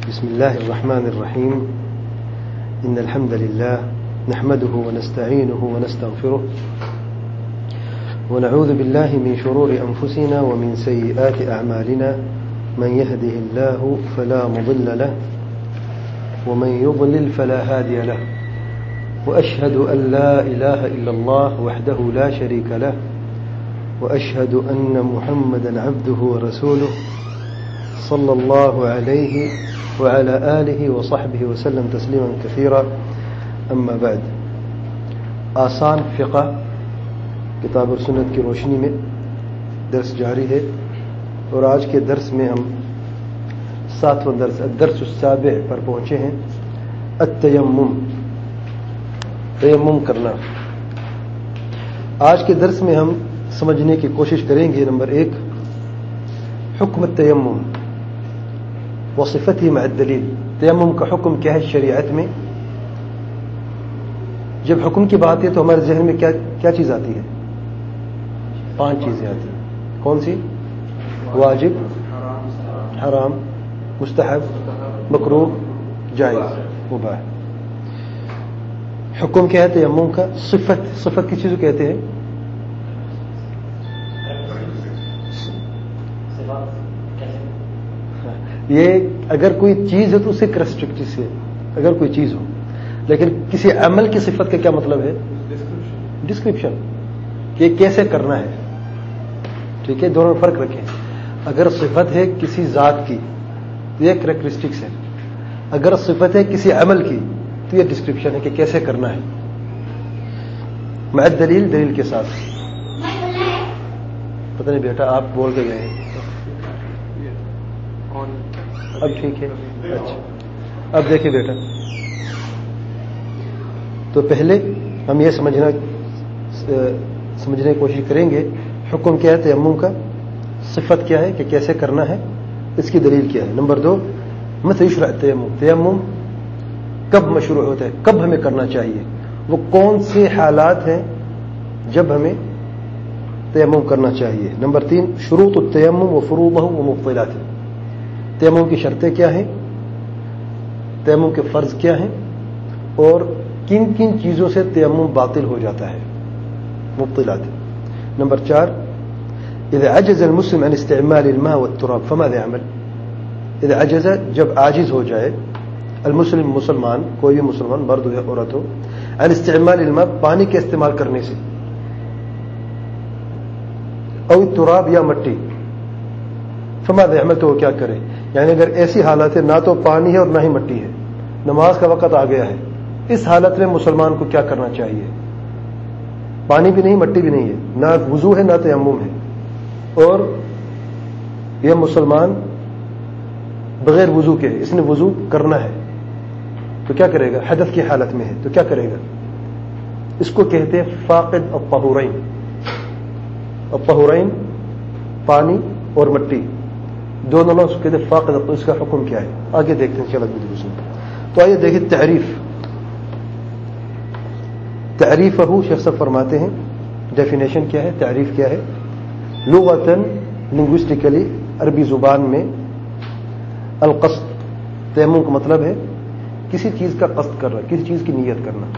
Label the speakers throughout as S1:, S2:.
S1: بسم الله الرحمن الرحيم. إن الحمد لله نحمده ونستعينه ونستغفره ونعوذ بالله من شرور أنفسنا ومن سيئات أعمالنا. من يهده الله فلا مضل له ومن يضلل فلا هادي له. وأشهد أن لا إله إلا الله وحده لا شريك له وأشهد أن محمدا عبده ورسوله صلى الله عليه وعلى آله وصحبه وسلم تسليما كثيرا. أما بعد. آسان فقہ کتاب اور سنت کی روشنی میں درس جاری ہے اور آج کے درس میں ہم 7واں درس الدرس السابع پر پہنچے ہیں. التیمم، تیمم کرنا. آج کے درس میں ہم سمجھنے کی کوشش کریں گے نمبر 1 حکم التیمم وصفته مع الدلیل. تیمم کا حکم کیا ہے شریعت میں؟ جب حکم کی بات ہے تو ہمارے ذہن میں کیا چیز آتی ہے؟ 5 چیزیں آتی ہیں. کون سی؟ واجب، حرام، مستحب، مکروہ، جائز، مباح. حکم کیا ہے تیمم کا؟ صفت کس چیز کو کہتے ہیں؟ یہ اگر کوئی چیز ہے تو اسے ریسٹرکٹ سے اگر کوئی چیز ہو، لیکن کسی عمل کی صفت کا کیا مطلب ہے؟ ڈسکرپشن، کہ کیسے کرنا ہے. ٹھیک ہے، دونوں میں فرق رکھیں. اگر صفت ہے کسی ذات کی تو یہ کریکٹرسٹکس ہے، اگر صفت ہے کسی عمل کی تو یہ ڈسکرپشن ہے کہ کیسے کرنا ہے. مع دلیل، دلیل کے ساتھ. پتہ نہیں بیٹا آپ بول کے گئے ہیں. اب ٹھیک ہے. اچھا اب دیکھیں بیٹا، تو پہلے ہم یہ سمجھنے کی کوشش کریں گے حکم کیا ہے تیمم کا، صفت کیا ہے کہ کیسے کرنا ہے، اس کی دلیل کیا ہے. نمبر 2 متى يشرع التيمم. تیمم کب مشروع ہوتا ہے، کب ہمیں کرنا چاہیے، وہ کون سے حالات ہیں جب ہمیں تیمم کرنا چاہیے. نمبر 3 شروط التیمم وفروضه ومبطلاته. تیمم کی شرطیں کیا ہیں، تیمم کے فرض کیا ہیں، اور کن کن چیزوں سے تیمم باطل ہو جاتا ہے، مبطلات. نمبر 4 اذا عجز المسلم عن استعمال الماء والتراب فماذا يعمل. اذا عجز، جب عاجز ہو جائے، المسلم، مسلمان، کوئی بھی مسلمان، مرد ہو یا عورت ہو، عن استعمال الماء، پانی کے استعمال کرنے سے، او التراب، یا مٹی، فماذا يعمل، تو وہ کیا کرے. یعنی اگر ایسی حالت ہے نہ تو پانی ہے اور نہ ہی مٹی ہے، نماز کا وقت آ گیا ہے، اس حالت میں مسلمان کو کیا کرنا چاہیے؟ پانی بھی نہیں، مٹی بھی نہیں ہے، نہ وضو ہے نہ تیمم ہے، اور یہ مسلمان بغیر وضو کے، اس نے وضو کرنا ہے، تو کیا کرے گا؟ حدث کی حالت میں ہے تو کیا کرے گا؟ اس کو کہتے ہیں فاقد الطہورین. الطہورین پانی اور مٹی دونوں لوگ اس کہتے ہیں فاقد. اس کا حکم کیا ہے آگے دیکھتے ہیں. چلو تو آئیے دیکھیں تعریف ہو. شیخ صاحب فرماتے ہیں ڈیفینیشن کیا ہے، تعریف کیا ہے. لغتاً، لنگوسٹیکلی، عربی زبان میں، القصد، تیمم کا مطلب ہے کسی چیز کا قصد کرنا، کسی چیز کی نیت کرنا.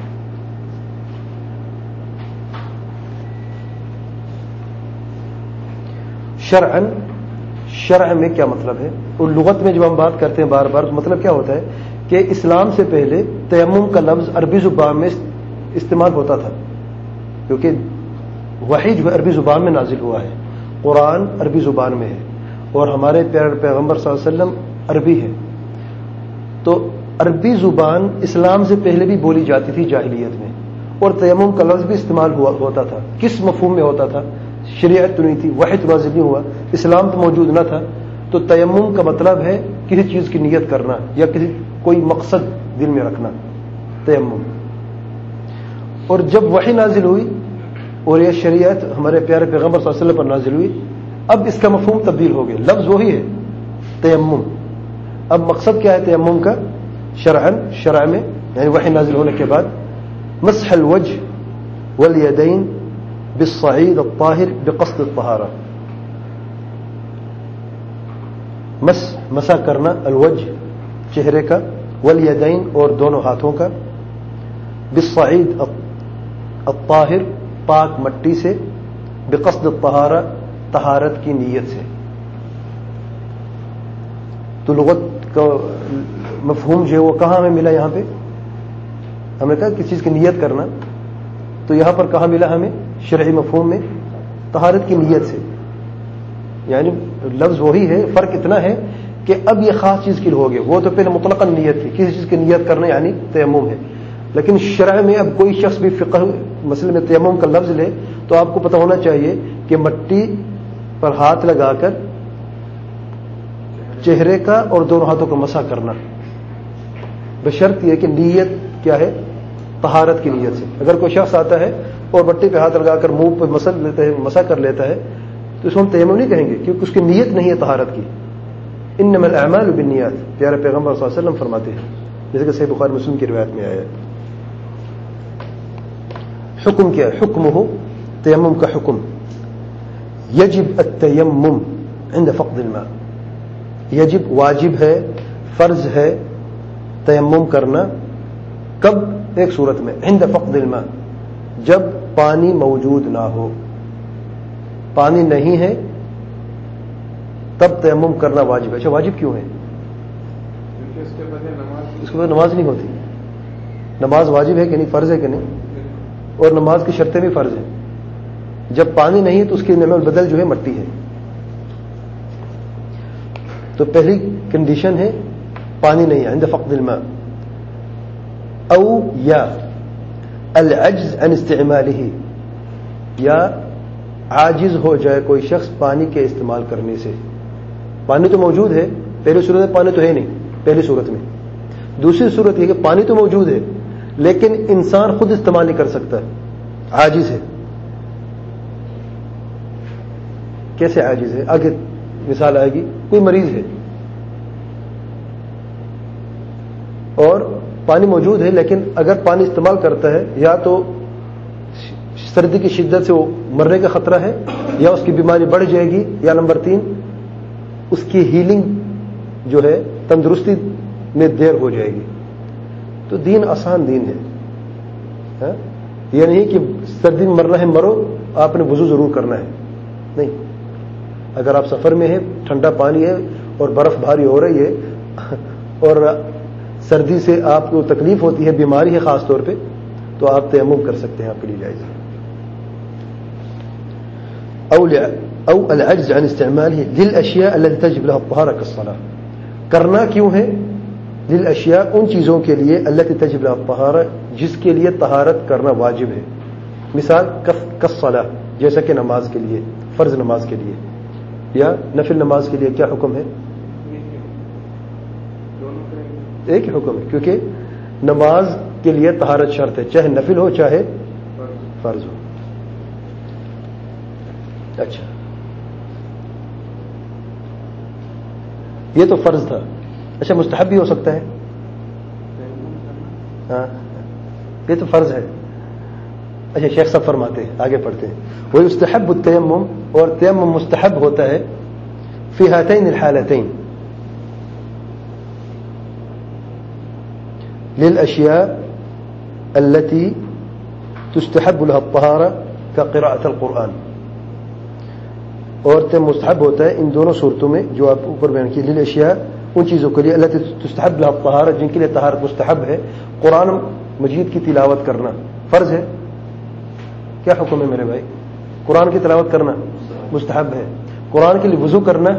S1: شرعاً، شرع میں کیا مطلب ہے، اور لغت میں جب ہم بات کرتے ہیں بار بار تو مطلب کیا ہوتا ہے کہ اسلام سے پہلے تیمم کا لفظ عربی زبان میں استعمال ہوتا تھا، کیونکہ وحی جو عربی زبان میں نازل ہوا ہے، قرآن عربی زبان میں ہے، اور ہمارے پیغمبر صلی اللہ علیہ وسلم عربی ہے. تو عربی زبان اسلام سے پہلے بھی بولی جاتی تھی جاہلیت میں، اور تیمم کا لفظ بھی استعمال ہوتا تھا. کس مفہوم میں ہوتا تھا؟ شریعت تو نہیں تھی، وحی تو نازل نہیں ہوا، اسلام تو موجود نہ تھا. تو تیمم کا مطلب ہے کسی چیز کی نیت کرنا یا کوئی مقصد دل میں رکھنا، تیمم. اور جب وحی نازل ہوئی اور یہ شریعت ہمارے پیارے پیغمبر صلی اللہ علیہ وسلم پر نازل ہوئی، اب اس کا مفہوم تبدیل ہو گیا. لفظ وہی ہے تیمم، اب مقصد کیا ہے تیمم کا شرعاً، شرع میں، یعنی وحی نازل ہونے کے بعد مسح الوجه والیدین بالصعید الطاہر بقصد الطہارہ. مسح کرنا، الوجه چہرے کا، والیدین اور دونوں ہاتھوں کا، بالصعید الطاہر پاک مٹی سے، بقصد الطہارہ طہارت کی نیت سے. تو لغت کا مفہوم جو ہے وہ کہاں ہمیں ملا؟ یہاں پہ ہمیں کہا کسی چیز کی نیت کرنا، تو یہاں پر کہاں ملا ہمیں؟ شرعی مفہوم میں طہارت کی نیت سے. یعنی لفظ وہی ہے، فرق اتنا ہے کہ اب یہ خاص چیز کی ہو گئی. وہ تو پہلے مطلقاً نیت تھی، کسی چیز کی نیت کرنا یعنی تیمم ہے. لیکن شرع میں اب کوئی شخص بھی فقہ مسئلے میں تیمم کا لفظ لے تو آپ کو پتہ ہونا چاہیے کہ مٹی پر ہاتھ لگا کر چہرے کا اور دونوں ہاتھوں کا مسح کرنا، بشرط یہ کہ نیت کیا ہے؟ طہارت کی نیت سے. اگر کوئی شخص آتا ہے اور مٹی پہ ہاتھ لگا کر منہ پہ مسح کر لیتا ہے تو اس کو ہم تیمم نہیں کہیں گے، کیونکہ اس کی نیت نہیں ہے طہارت کی. انما الاعمال بالنیات، پیارے پیغمبر صلی اللہ علیہ وسلم فرماتے ہیں، جیسے کہ صحیح بخاری مسلم کی روایت میں آیا ہے. حکم کیا ہے؟ حکمہ تیمم کا حکم، یجب التیمم عند فقد الماء، یجب واجب ہے، فرض ہے تیمم کرنا. کب؟ ایک صورت میں، عند فقد الماء، جب پانی موجود نہ ہو. پانی نہیں ہے تب تیمم کرنا واجب ہے. اچھا واجب کیوں ہے؟ اس کے بعد نماز نہیں ہوتی. نماز واجب ہے کہ نہیں؟ فرض ہے کہ نہیں؟ اور نماز کی شرطیں بھی فرض ہیں. جب پانی نہیں ہے تو اس کی نعمت بدل جو ہے مٹی ہے. تو پہلی کنڈیشن ہے پانی نہیں ہے عند فقد الماء، او یا العجز عن استعماله، یا عاجز ہو جائے کوئی شخص پانی کے استعمال کرنے سے. پانی تو موجود ہے، پہلی صورت میں پانی تو ہے نہیں پہلی صورت میں. دوسری صورت یہ کہ پانی تو موجود ہے لیکن انسان خود استعمال نہیں کر سکتا، عاجز ہے. کیسے عاجز ہے؟ آگے مثال آئے گی. کوئی مریض ہے اور پانی موجود ہے لیکن اگر پانی استعمال کرتا ہے یا تو سردی کی شدت سے وہ مرنے کا خطرہ ہے، یا اس کی بیماری بڑھ جائے گی، یا نمبر 3 اس کی ہیلنگ جو ہے تندرستی میں دیر ہو جائے گی. تو دین آسان دین ہے. یہ نہیں کہ سردی میں مرنا ہے مرو، آپ نے وضو ضرور کرنا ہے، نہیں. اگر آپ سفر میں ہیں، ٹھنڈا پانی ہے اور برف بھاری ہو رہی ہے اور سردی سے آپ کو تکلیف ہوتی ہے، بیماری ہے خاص طور پہ، تو آپ تیمم کر سکتے ہیں، آپ کے لیے جائز ہے. او العجز عن استعماله للاشیاء التي تجب لها الطهارة كالصلاة. کرنا کیوں ہے؟ للاشیاء ان چیزوں کے لیے التي تجب لها الطهارة جس کے لیے طہارت کرنا واجب ہے. مثال كالصلاة، جیسا کہ نماز کے لیے، فرض نماز کے لیے یا نفل نماز کے لیے کیا حکم ہے؟ ایک ہی حکم ہے، کیونکہ نماز کے لیے طہارت شرط ہے، چاہے نفل ہو چاہے فرض ہو. اچھا یہ تو فرض تھا. اچھا مستحب بھی ہو سکتا ہے؟ ہاں یہ تو فرض ہے. اچھا شیخ صاحب فرماتے ہیں، آگے پڑھتے ہیں، ويستحب التيمم، اور تیمم مستحب ہوتا ہے في هاتين الحالتين، للاشياء التي تستحب لها الطهارة كقراءة القرآن. اور تیمم مستحب ہوتا ہے ان دونوں صورتوں میں جو آپ اوپر بیان کی. للاشیاء ان چیزوں کے لیے التي تستحب لها الطهارة جن کے لیے طہارت مستحب ہے. قرآن مجید کی تلاوت کرنا فرض ہے. کیا حکم ہے میرے بھائی؟ قرآن کی تلاوت کرنا مستحب ہے. قرآن کے لیے وضو کرنا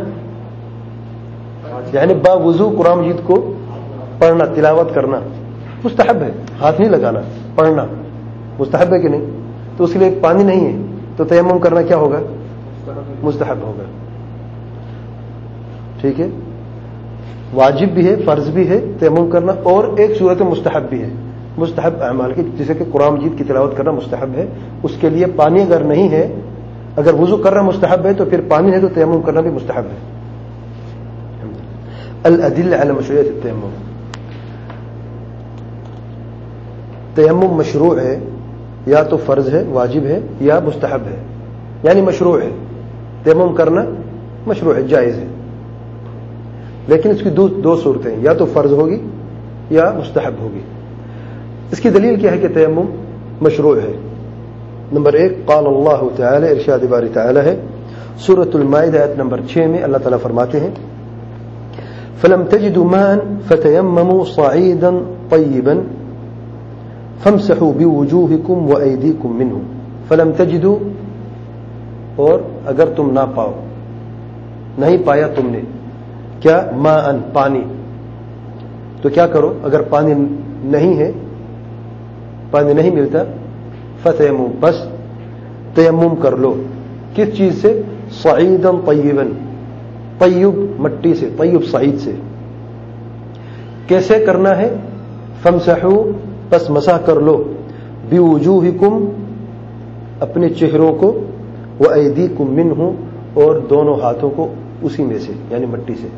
S1: یعنی با وضو قرآن مجید کو پڑھنا، تلاوت کرنا مستحب ہے. ہاتھ نہیں لگانا، پڑھنا مستحب ہے کہ نہیں؟ تو اس کے لیے پانی نہیں ہے تو تیمم کرنا کیا ہوگا؟ مستحب ہوگا. ٹھیک ہے، واجب بھی ہے، فرض بھی ہے تیمم کرنا، اور ایک صورت مستحب بھی ہے. مستحب اعمال کی جیسے کہ قرآن مجید کی تلاوت کرنا مستحب ہے، اس کے لیے پانی اگر نہیں ہے، اگر وضو کرنا مستحب ہے تو پھر پانی ہے تو تیمم کرنا بھی مستحب ہے. الادلہ علی مشروعیت التیمم، تیمم مشروع ہے، یا تو فرض ہے، واجب ہے، یا مستحب ہے. یعنی مشروع ہے، تیمم کرنا مشروع ہے، جائز ہے. لیکن اس کی دو صورتیں، یا تو فرض ہوگی یا مستحب ہوگی. اس کی دلیل کیا ہے کہ تیمم مشروع ہے؟ نمبر 1 قال اللہ تعالی، ارشاد باری تعالی ہے سورۃ المائدہ آیت نمبر 6 میں اللہ تعالیٰ فرماتے ہیں فَلَمْ تَجِدُوا مَاءً فَتَيَمَّمُوا صَعِيدًا طَيِّبًا فَامْسَحُوا بِوُجُوهِكُمْ وَأَيْدِيكُمْ مِنْهُ. فَلَمْ تَجِدُوا، اور اگر تم نہ پاؤ، نہیں پایا تم نے کیا؟ ماءً، پانی. تو کیا کرو؟ اگر پانی نہیں ہے، پانی نہیں ملتا، فتیمم، بس تیمم کر لو. کس چیز سے؟ صعیدا طیبا، طیب مٹی سے، طیب صعید سے. کیسے کرنا ہے؟ فامسحوا، بس مسح کر لو، بوجوہکم، اپنے چہروں کو، وایدیکم منہ، اور دونوں ہاتھوں کو اسی میں سے، یعنی مٹی سے.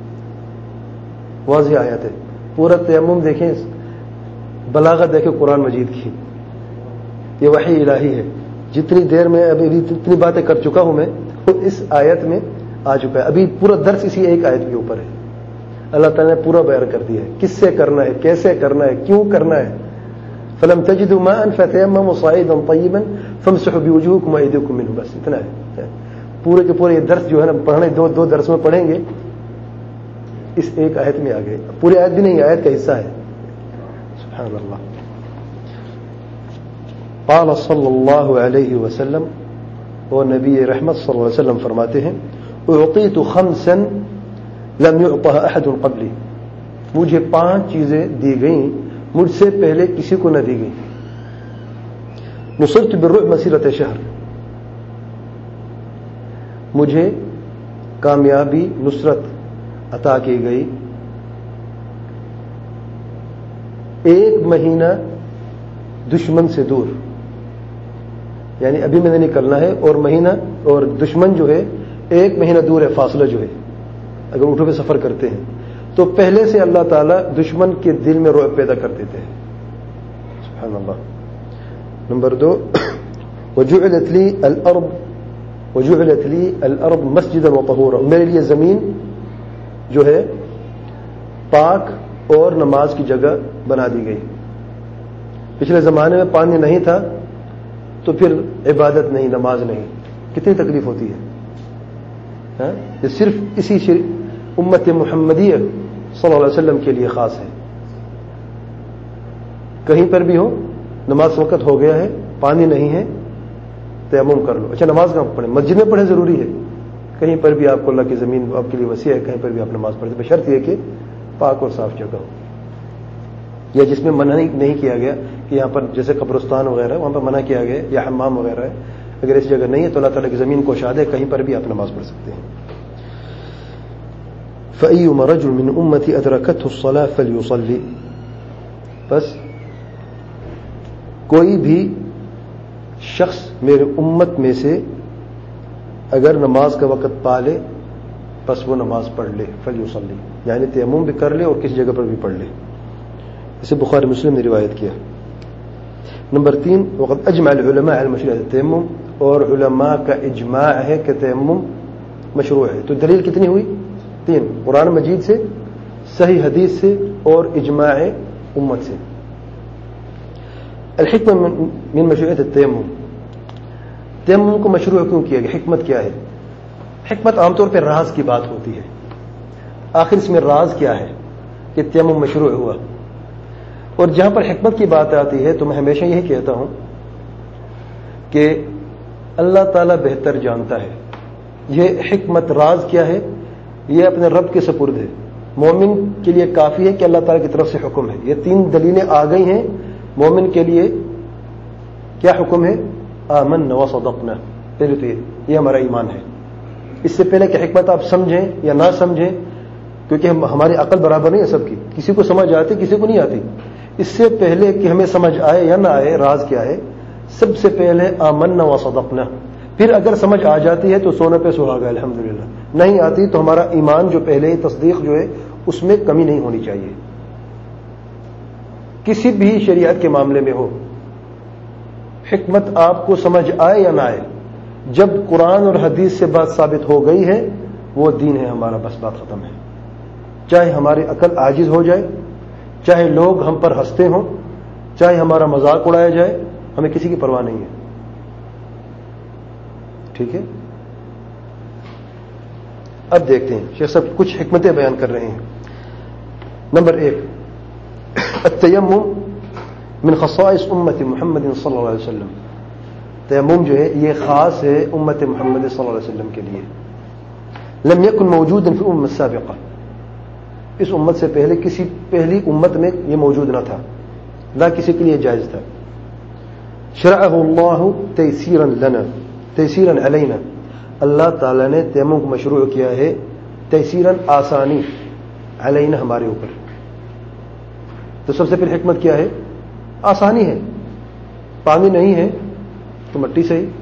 S1: واضح آیت ہے. پورا تیمم دیکھیں، بلاغت دیکھیں قرآن مجید کی، یہ وحی الہی ہے. جتنی دیر میں ابھی اتنی باتیں کر چکا ہوں میں، وہ اس آیت میں آ چکا ہے. ابھی پورا درس اسی ایک آیت کے اوپر ہے. اللہ تعالیٰ نے پورا بیان کر دیا ہے کس سے کرنا ہے، کیسے کرنا ہے، کیوں کرنا ہے. فَلَمْ تَجِدُوا مَاءً فَتَيَمَّمُوا صَعِيدًا طَيِّبًا فَامْسَحُوا بِوُجُوهِكُمْ وَأَيْدِيكُمْ مِنْهُ. بس اتنا ہے. پورے کے پورے یہ درس جو ہے نا پڑھنے دو درس میں پڑھیں گے، اس ایک آیت میں آ گئے. پوری آیت بھی نہیں، آیت کا حصہ ہے. سبحان اللہ. قال صلی اللہ علیہ وسلم، وہ نبی رحمت صلی اللہ علیہ وسلم فرماتے ہیں اعطیت خمسا لم يعطها احد قبلی، مجھے 5 چیزیں دی گئیں مجھ سے پہلے کسی کو نہ دی گئیں. نصرت بالرعب مسیرۃ شہر، مجھے کامیابی، نصرت عطا کی گئی 1 مہینہ دشمن سے دور. یعنی ابھی میں نے نکلنا ہے، اور مہینہ، اور دشمن جو ہے 1 مہینہ دور ہے، فاصلہ جو ہے. اگر اونٹوں پہ سفر کرتے ہیں تو پہلے سے اللہ تعالیٰ دشمن کے دل میں رعب پیدا کر دیتے ہیں. سبحان اللہ. نمبر 2 وجعلت لی الارض مسجدا وطہورا، میرے لیے زمین جو ہے پاک اور نماز کی جگہ بنا دی گئی. پچھلے زمانے میں پانی نہیں تھا تو پھر عبادت نہیں، نماز نہیں، کتنی تکلیف ہوتی ہے. یہ صرف اسی امت محمدیہ صلی اللہ علیہ وسلم کے لیے خاص ہے. کہیں پر بھی ہو، نماز وقت ہو گیا ہے، پانی نہیں ہے، تیمم کر لو. اچھا نماز کہاں پڑھیں؟ مسجد میں پڑھیں، ضروری ہے. کہیں پر بھی آپ کو اللہ کی زمین آپ کے لیے وسیع ہے، کہیں پر بھی آپ نماز پڑھیں، بشرط یہ کہ پاک اور صاف جگہ ہو. یا جس میں منع نہیں کیا گیا کہ یہاں پر جیسے قبرستان وغیرہ وہاں پر منع کیا گیا، یا حمام وغیرہ ہے، اگر ایسی جگہ نہیں ہے تو اللہ تعالیٰ کی زمین کو شاد ہے، کہیں پر بھی آپ نماز پڑھ سکتے ہیں. فَأَيُّمَا رَجُلٍ مِّنْ أُمَّتِي أَدْرَكَتْهُ الصَّلَاةُ فَلْيُصَلِّ، بس کوئی بھی شخص میرے امت میں سے اگر نماز کا وقت پا لے بس وہ نماز پڑھ لے. فَلْيُصَلِّ، یعنی تیمم بھی کر لے اور کسی جگہ پر بھی پڑھ لے. اسے بخاری مسلم نے روایت کیا. نمبر 3 وقد اجمع العلماء على مشروعیت التیمم، اور علماء کا اجماع ہے کہ تیمم مشروع ہے. تو دلیل کتنی ہوئی؟ 3، قرآن مجید سے، صحیح حدیث سے، اور اجماع امت سے. الحکمہ من مشروعیت التیمم، تیمم کو مشروع کیوں کیا گیا؟ حکمت کیا ہے؟ حکمت عام طور پہ راز کی بات ہوتی ہے. آخر اس میں راز کیا ہے کہ تیمم مشروع ہوا؟ اور جہاں پر حکمت کی بات آتی ہے تو میں ہمیشہ یہی کہتا ہوں کہ اللہ تعالیٰ بہتر جانتا ہے. یہ حکمت، راز کیا ہے؟ یہ اپنے رب کے سپرد ہے. مومن کے لیے کافی ہے کہ اللہ تعالیٰ کی طرف سے حکم ہے. یہ 3 دلیلیں آ گئی ہیں. مومن کے لیے کیا حکم ہے؟ آمنا وصدقنا. پہلے تو یہ ہمارا ایمان ہے. اس سے پہلے کہ حکمت آپ سمجھیں یا نہ سمجھیں، کیونکہ ہماری عقل برابر نہیں ہے سب کی، کسی کو سمجھ آتی کسی کو نہیں آتی. اس سے پہلے کہ ہمیں سمجھ آئے یا نہ آئے راز کیا ہے، سب سے پہلے آمنا وصدقنا. پھر اگر سمجھ آ جاتی ہے تو سونے پہ سہاگا الحمدللہ. نہیں آتی تو ہمارا ایمان جو پہلے ہی تصدیق جو ہے اس میں کمی نہیں ہونی چاہیے. کسی بھی شریعت کے معاملے میں ہو، حکمت آپ کو سمجھ آئے یا نہ آئے، جب قرآن اور حدیث سے بات ثابت ہو گئی ہے وہ دین ہے ہمارا، بس بات ختم ہے. چاہے ہماری عقل عاجز ہو جائے، چاہے لوگ ہم پر ہنستے ہوں، چاہے ہمارا مذاق اڑایا جائے، ہمیں کسی کی پرواہ نہیں ہے. ٹھیک ہے. اب دیکھتے ہیں شیخ صاحب کچھ حکمتیں بیان کر رہے ہیں. نمبر 1، التیمم من خصائص امت محمد صلی اللہ علیہ وسلم. تیمم جو ہے یہ خاص ہے امت محمد صلی اللہ علیہ وسلم کے لیے. لم يكن موجودا في الامم السابقہ، اس امت سے پہلے کسی پہلی امت میں یہ موجود نہ تھا، نہ کسی کے لیے جائز تھا. شرعہ اللہ تیسیرا لنا تیسیرا علینا، اللہ تعالیٰ نے تیمم کو مشروع کیا ہے تیسیرا آسانی، علینا ہمارے اوپر. تو سب سے پہلے حکمت کیا ہے؟ آسانی ہے. پانی نہیں ہے تو مٹی سے ہی.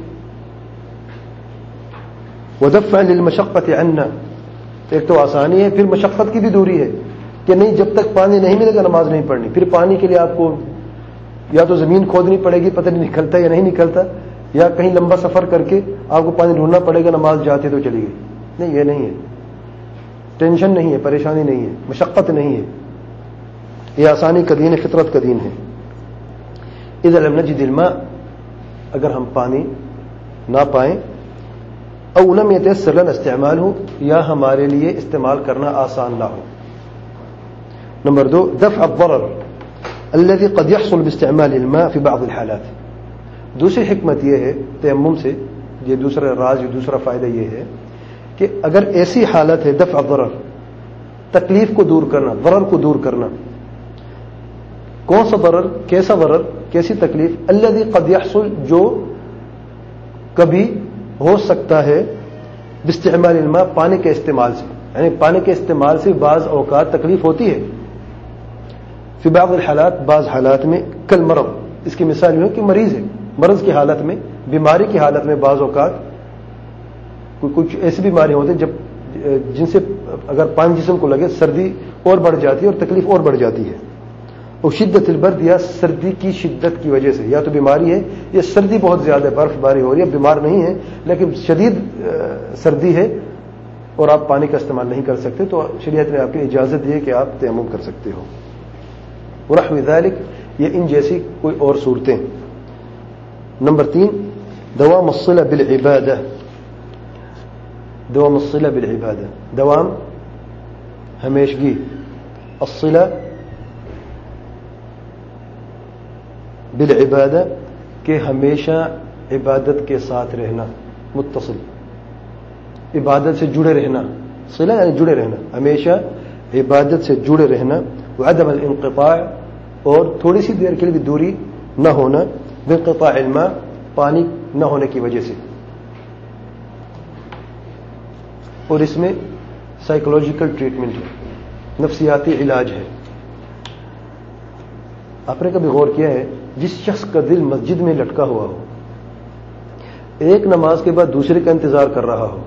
S1: ودفعا للمشقۃ عنا، ایک تو آسانی ہے، پھر مشقت کی بھی دوری ہے کہ نہیں جب تک پانی نہیں ملے گا نماز نہیں پڑھنی. پھر پانی کے لیے آپ کو یا تو زمین کھودنی پڑے گی، پتہ نہیں نکلتا یا نہیں نکلتا، یا کہیں لمبا سفر کر کے آپ کو پانی ڈھونڈنا پڑے گا، نماز جاتے تو چلی گئی. نہیں، یہ نہیں ہے. ٹینشن نہیں ہے، پریشانی نہیں ہے، مشقت نہیں ہے، یہ آسانی کا دین ہے، فطرت کا دین ہے. اذا لم نجد الماء، اگر ہم پانی نہ پائیں، او لم يتيسر لنا استعماله، یا ہمارے لیے استعمال کرنا آسان نہ ہو. نمبر 2، دفع الضرر الذي قد يحصل باستعمال الماء في بعض الحالات. دوسری حکمت یہ ہے تیمم سے، یہ دوسرا راز، یہ دوسرا فائدہ یہ ہے کہ اگر ایسی حالت ہے دفع ضرر، تکلیف کو دور کرنا، ضرر کو دور کرنا. کون سا ضرر؟ کیسا ضرر، کیسی تکلیف؟ الذي قد يحصل، جو کبھی ہو سکتا ہے باستعمال الماء، پانی کے استعمال سے. یعنی پانی کے استعمال سے بعض اوقات تکلیف ہوتی ہے. فی بعض الحالات، بعض حالات میں، کالمرض، اس کی مثال یہ ہے کہ مریض ہے، مرض کی حالت میں، بیماری کی حالت میں بعض اوقات کچھ ایسی بیماری ہوتی ہیں جن سے اگر پانی جسم کو لگے سردی اور بڑھ جاتی ہے اور تکلیف اور بڑھ جاتی ہے. اور شدت البرد، یا سردی کی شدت کی وجہ سے، یا تو بیماری ہے یا سردی بہت زیادہ ہے، برف باری ہو رہی ہے، بیمار نہیں ہے لیکن شدید سردی ہے اور آپ پانی کا استعمال نہیں کر سکتے، تو شریعت نے آپ کی اجازت دی ہے کہ آپ تیمم کر سکتے ہو. ونحو ذلک، یہ ان جیسی کوئی اور صورتیں. نمبر 3، دوام الصلہ بالعبادہ. دوام الصلہ بالعبادہ، دوام، ہمیشگی. الصلہ بالعبادہ، کہ ہمیشہ عبادت کے ساتھ رہنا، متصل، عبادت سے جڑے رہنا. صلہ یعنی جڑے رہنا، ہمیشہ عبادت سے جڑے رہنا. وعدم الانقطاع، اور تھوڑی سی دیر کے لیے بھی دوری نہ ہونا. بانقطاع الماء، پانی نہ ہونے کی وجہ سے. اور اس میں سائیکولوجیکل ٹریٹمنٹ ہے، نفسیاتی علاج ہے. آپ نے کبھی غور کیا ہے جس شخص کا دل مسجد میں لٹکا ہوا ہو، ایک نماز کے بعد دوسرے کا انتظار کر رہا ہو،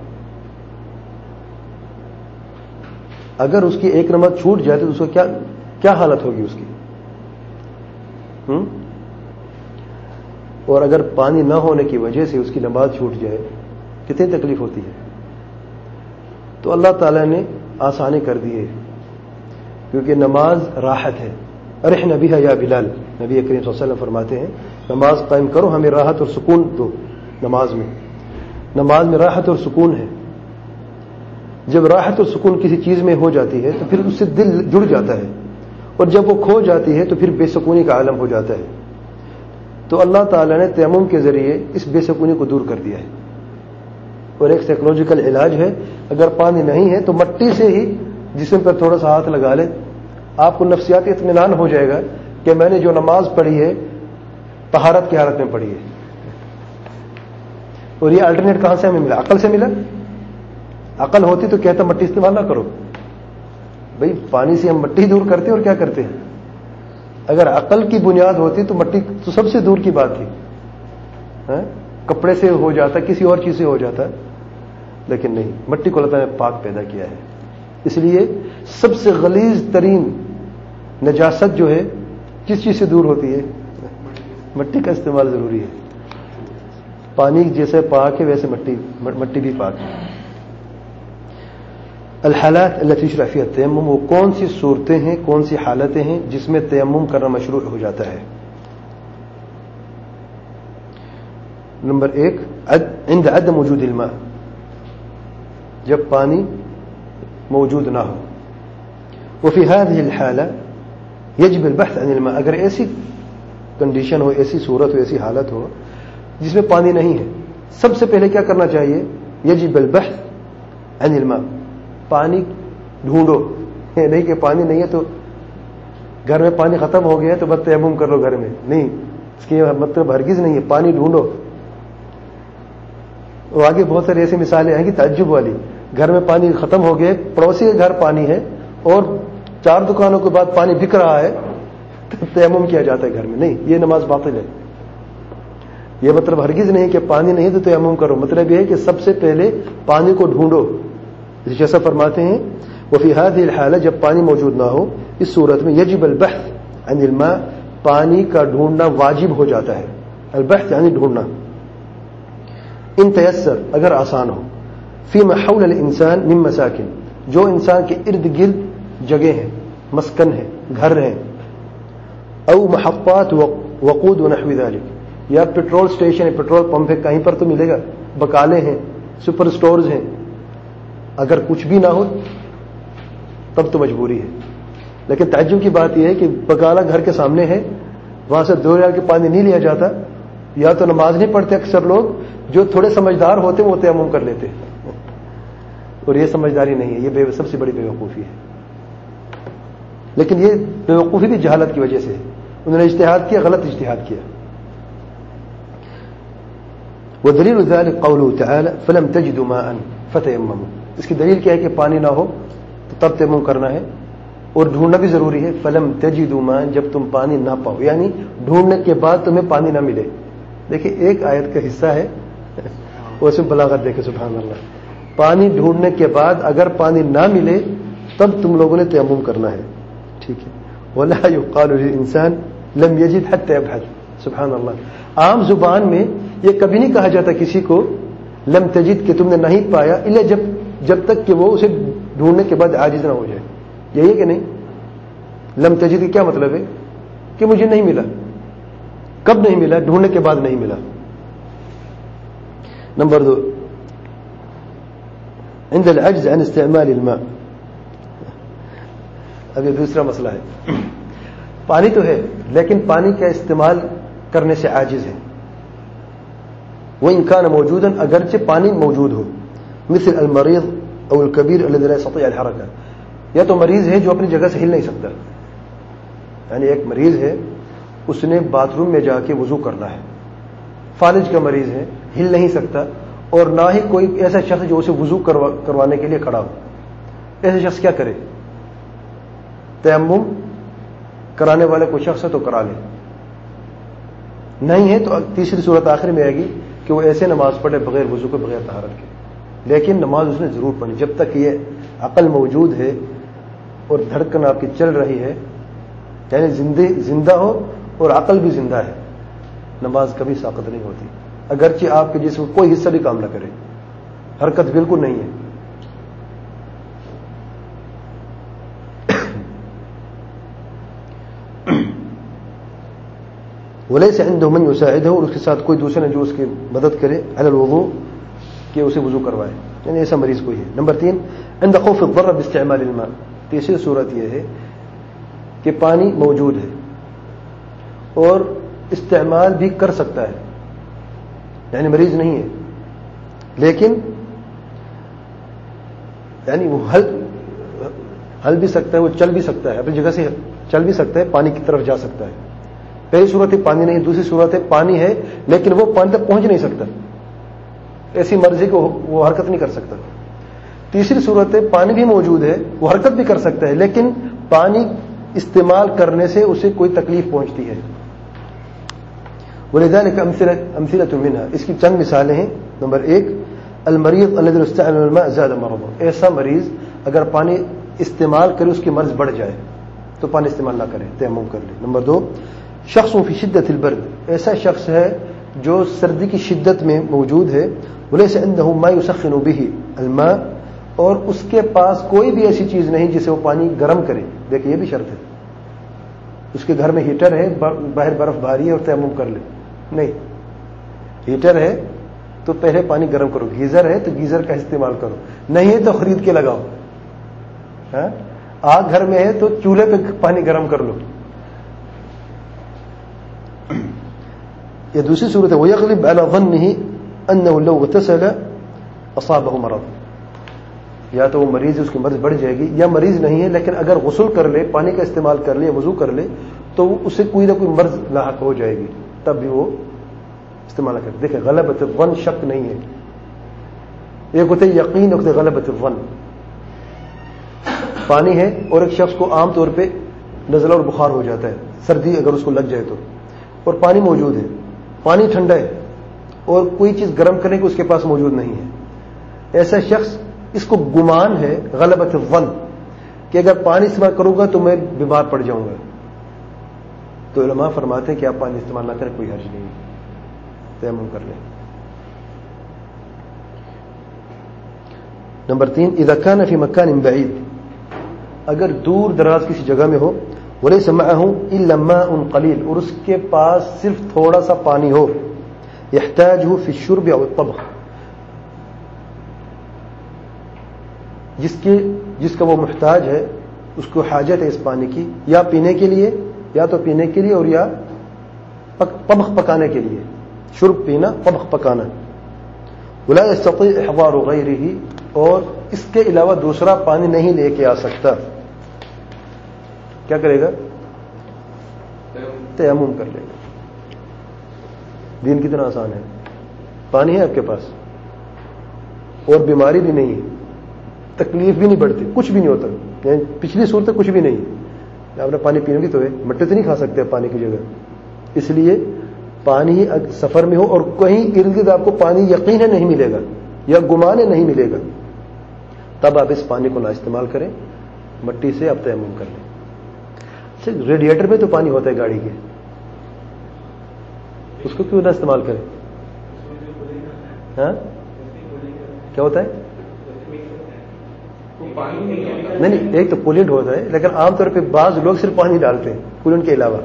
S1: اگر اس کی ایک نماز چھوٹ جائے تو اس کو کیا حالت ہوگی اس کی؟ اور اگر پانی نہ ہونے کی وجہ سے اس کی نماز چھوٹ جائے کتنی تکلیف ہوتی ہے. تو اللہ تعالیٰ نے آسانی کر دی ہے، کیونکہ نماز راحت ہے. ارحنا بها یا بلال، نبی کریم صلی اللہ علیہ وسلم فرماتے ہیں نماز قائم کرو، ہمیں راحت اور سکون دو. نماز میں راحت اور سکون ہے. جب راحت اور سکون کسی چیز میں ہو جاتی ہے تو پھر اس سے دل جڑ جاتا ہے، اور جب وہ کھو جاتی ہے تو پھر بے سکونی کا عالم ہو جاتا ہے. تو اللہ تعالیٰ نے تیمم کے ذریعے اس بے سکونی کو دور کر دیا ہے. اور ایک سائیکولوجیکل علاج ہے، اگر پانی نہیں ہے تو مٹی سے ہی جسم پر تھوڑا سا ہاتھ لگا لے، آپ کو نفسیاتی اطمینان ہو جائے گا کہ میں نے جو نماز پڑھی ہے طہارت کی حالت میں پڑھی ہے. اور یہ الٹرنیٹ کہاں سے ہمیں ملا؟ عقل سے ملا. عقل ہوتی تو کہتا مٹی استعمال نہ کرو. بھئی پانی سے ہم مٹی دور کرتے اور کیا کرتے ہیں؟ اگر عقل کی بنیاد ہوتی تو مٹی تو سب سے دور کی بات تھی، کپڑے سے ہو جاتا، کسی اور چیز سے ہو جاتا، لیکن نہیں، مٹی کو اللہ تعالیٰ نے پاک پیدا کیا ہے. اس لیے سب سے غلیظ ترین نجاست جو ہے کس چیز سے دور ہوتی ہے؟ مٹی کا استعمال ضروری ہے. پانی جیسے پاک ہے ویسے مٹی بھی پاک ہے. الحالات التي يشرع فيها التيمم، وہ کون سی صورتیں ہیں، کون سی حالتیں ہیں جس میں تیمم کرنا مشروع ہو جاتا ہے؟ نمبر 1 عند عدم وجود الماء، جب پانی موجود نہ ہو. وفي هذه الحالة يجب البحث عن الماء، اگر ایسی کنڈیشن ہو، ایسی صورت ہو، ایسی حالت ہو جس میں پانی نہیں ہے، سب سے پہلے کیا کرنا چاہیے؟ يجب البحث عن الماء، پانی ڈھونڈو. نہیں کہ پانی نہیں ہے تو گھر میں پانی ختم ہو گیا تو بس تیمم کر لو گھر میں، نہیں، اس کی مطلب ہرگز نہیں ہے. پانی ڈھونڈو. اور آگے بہت ساری ایسی مثالیں ہیں کہ تعجب والی، گھر میں پانی ختم ہو گئے، پڑوسی کے گھر پانی ہے اور 4 دکانوں کے بعد پانی بک رہا ہے تو تیمم کیا جاتا ہے گھر میں. نہیں، یہ نماز باطل ہے. یہ مطلب ہرگز نہیں کہ پانی نہیں تو تیمم کرو، مطلب یہ ہے کہ سب سے پہلے پانی کو ڈھونڈو. جیسا فرماتے ہیں وفي هذه الحالة، جب پانی موجود نہ ہو، اس صورت میں يجب البحث عن الماء، پانی کا ڈھونڈنا واجب ہو جاتا ہے. البحث یعنی ڈھونڈنا. ان تیسر، اگر آسان ہو، فيما حول الانسان من مساکن، جو انسان کے ارد گرد جگہ ہیں، مسکن ہیں، گھر ہیں، او محطات وقود ونحو ذلك، یا پیٹرول سٹیشن ہے، پیٹرول پمپ ہے، کہیں پر تو ملے گا، بکالے ہیں، سپر سٹورز ہیں. اگر کچھ بھی نہ ہو تب تو مجبوری ہے. لیکن تعجب کی بات یہ ہے کہ بکالا گھر کے سامنے ہے، وہاں سے 2 ریال کے پانی نہیں لیا جاتا. یا تو نماز نہیں پڑھتے اکثر لوگ، جو تھوڑے سمجھدار ہوتے وہ تیمم کر لیتے، اور یہ سمجھداری نہیں ہے، یہ سب سے بڑی بیوقوفی ہے. لیکن یہ بیوقوفی بھی جہالت کی وجہ سے ہے. انہوں نے اجتہاد کیا، غلط اجتہاد کیا. ودلیل ذلك قوله تعالى فلم تجدوا ماء فتيمموا، اس کی دلیل کیا ہے کہ پانی نہ ہو تو تب تیمم کرنا ہے، اور ڈھونڈنا بھی ضروری ہے. فلم تجدوا ماء، جب تم پانی نہ پاؤ، یعنی ڈھونڈنے کے بعد تمہیں پانی نہ ملے. دیکھیں ایک آیت کا حصہ ہے اور اس میں بلاغت دیکھیں، سبحان اللہ. پانی ڈھونڈنے کے بعد اگر پانی نہ ملے تب تم لوگوں نے تیمم کرنا ہے. ٹھیک ہے. ولا يقال للانسان لم يجد حتى يبحث، سبحان اللہ. عام زبان میں یہ کبھی نہیں کہا جاتا کسی کو لم تجد، کہ تم نے نہیں پایا، الا جب تک کہ وہ اسے ڈھونڈنے کے بعد عاجز نہ ہو جائے. یہی ہے کہ نہیں؟ لم تجد کا کیا مطلب ہے؟ کہ مجھے نہیں ملا. کب نہیں ملا؟ ڈھونڈنے کے بعد نہیں ملا. نمبر 2 عند العجز عن استعمال الماء. اب یہ دوسرا مسئلہ ہے. پانی تو ہے لیکن پانی کا استعمال کرنے سے عاجز ہے. وإن كان موجودا، اگرچہ پانی موجود ہو. مثل المريض او الكبير الذي لا يستطيع الحركة، یا تو مریض ہے جو اپنی جگہ سے ہل نہیں سکتا. یعنی ایک مریض ہے، اس نے باتھ روم میں جا کے وضو کرنا ہے، فالج کا مریض ہے، ہل نہیں سکتا، اور نہ ہی کوئی ایسا شخص جو اسے وضو کروانے کے لیے کھڑا ہو. ایسے شخص کیا کرے؟ تیمم کرانے والے کوئی شخص ہے تو کرا لے. نہیں ہے تو تیسری صورت آخر میں آئے گی کہ وہ ایسے نماز پڑھے بغیر وضو کے، بغیر طہارت کے. لیکن نماز اس نے ضرور پڑھنی جب تک یہ عقل موجود ہے اور دھڑکن آپ کی چل رہی ہے، یعنی زندہ ہو اور عقل بھی زندہ ہے. نماز کبھی ساقط نہیں ہوتی، اگرچہ آپ کے جسم کوئی حصہ بھی کام نہ کرے، حرکت بالکل نہیں ہے. وليس عنده من يساعده، اور اس کے ساتھ کوئی دوسرا جو اس کی مدد کرے على الوضوء، کہ اسے وضو کروائے، یعنی ایسا مریض کوئی ہے. نمبر 3 عند خوف الضرر باستعمال الماء. تیسری صورت یہ ہے کہ پانی موجود ہے اور استعمال بھی کر سکتا ہے، یعنی مریض نہیں ہے لیکن یعنی وہ ہل بھی سکتا ہے، وہ چل بھی سکتا ہے، اپنی جگہ سے چل بھی سکتا ہے، پانی کی طرف جا سکتا ہے. پہلی صورت ہے پانی نہیں، دوسری صورت ہے پانی ہے لیکن وہ پانی تک پہنچ نہیں سکتا، ایسی مرضی کو وہ حرکت نہیں کر سکتا. تیسری صورت ہے پانی بھی موجود ہے، وہ حرکت بھی کر سکتا ہے لیکن پانی استعمال کرنے سے اسے کوئی تکلیف پہنچتی ہے. ولذلك امثلة منها، اس کی چند مثالیں ہیں. نمبر 1 المریض الذي استعمل الماء زاد مرضه، ایسا مریض اگر پانی استعمال کرے اس کی مرض بڑھ جائے تو پانی استعمال نہ کرے، تیمم کر لے. نمبر 2 شخص فی شدت البرد، ایسا شخص ہے جو سردی کی شدت میں موجود ہے. وليس عنده ما يسخن به الماء، اور اس کے پاس کوئی بھی ایسی چیز نہیں جسے وہ پانی گرم کرے. دیکھیں یہ بھی شرط ہے. اس کے گھر میں ہیٹر ہے, باہر برف بھاری ہے اور تیمم کر لے, نہیں. ہیٹر ہے تو پہلے پانی گرم کرو, گیزر ہے تو گیزر کا استعمال کرو, نہیں ہے تو خرید کے لگاؤ. آگ گھر میں ہے تو چولہے پہ پانی گرم کر لو. یہ دوسری صورت ہے. وَيَغْلِبْ عَلَى ظَنِّهِ أَنَّهُ لَوْ اغْتَسَلَ أَصَابَهُ مَرَضٌ. یا تو وہ مریض, اس کی مرض بڑھ جائے گی, یا مریض نہیں ہے لیکن اگر غسل کر لے, پانی کا استعمال کر لے, وضو کر لے تو اسے کوئی نہ کوئی مرض لاحق ہو جائے گی, تب بھی وہ استعمال نہ کرے. دیکھیں غلبۃ الظن شک نہیں ہے. ایک ہوتے یقین, ایک ہوتے غلبۃ الظن. پانی ہے اور ایک شخص کو عام طور پہ نزلہ اور بخار ہو جاتا ہے, سردی اگر اس کو لگ جائے تو, اور پانی موجود ہے, پانی ٹھنڈا ہے اور کوئی چیز گرم کرنے کو اس کے پاس موجود نہیں ہے. ایسا شخص, اس کو گمان ہے غلبۃ الظن کہ اگر پانی استعمال کروں گا تو میں بیمار پڑ جاؤں گا, تو علماء فرماتے ہیں کہ آپ پانی استعمال نہ کریں, کوئی حرج نہیں, تیمم کر لیں. نمبر 3, اذا كان في مكان بعيد, اگر دور دراز کسی جگہ میں ہو, وليس معه الا ماء قليل, اور اس کے پاس صرف تھوڑا سا پانی ہو, يحتاجه في الشرب او الطبخ, جس کا وہ محتاج ہے, اس کو حاجت ہے اس پانی کی, یا پینے کے لیے, یا تو پینے کے لیے اور یا طبخ پکانے کے لیے. شرب پینا, طبخ پکانا. ولا يستطيع احضار غيره, اور اس کے علاوہ دوسرا پانی نہیں لے کے آ سکتا, کیا کرے گا؟ تیمم کر لے گا. دین کتنا آسان ہے. پانی ہے آپ کے پاس اور بیماری بھی نہیں ہے, تکلیف بھی نہیں بڑھتی, کچھ بھی نہیں ہوتا. یعنی پچھلی صورت کچھ بھی نہیں ہے. آپ نے پانی پینے کی تو ہے, مٹی تو نہیں کھا سکتے پانی کی جگہ. اس لیے پانی سفر میں ہو اور کہیں ارد گرد آپ کو پانی یقینا نہیں ملے گا یا گمان نہیں ملے گا, تب آپ اس پانی کو نہ استعمال کریں, مٹی سے آپ تیمم کر لیں. اچھا, ریڈیٹر میں تو پانی ہوتا ہے گاڑی کے, اس کو کیوں نہ استعمال کریں؟ ہاں, کیا ہوتا ہے؟ نہیں, ایک تو کولنٹ ہوتا ہے, لیکن عام طور پہ بعض لوگ صرف پانی ڈالتے ہیں کولنٹ کے علاوہ,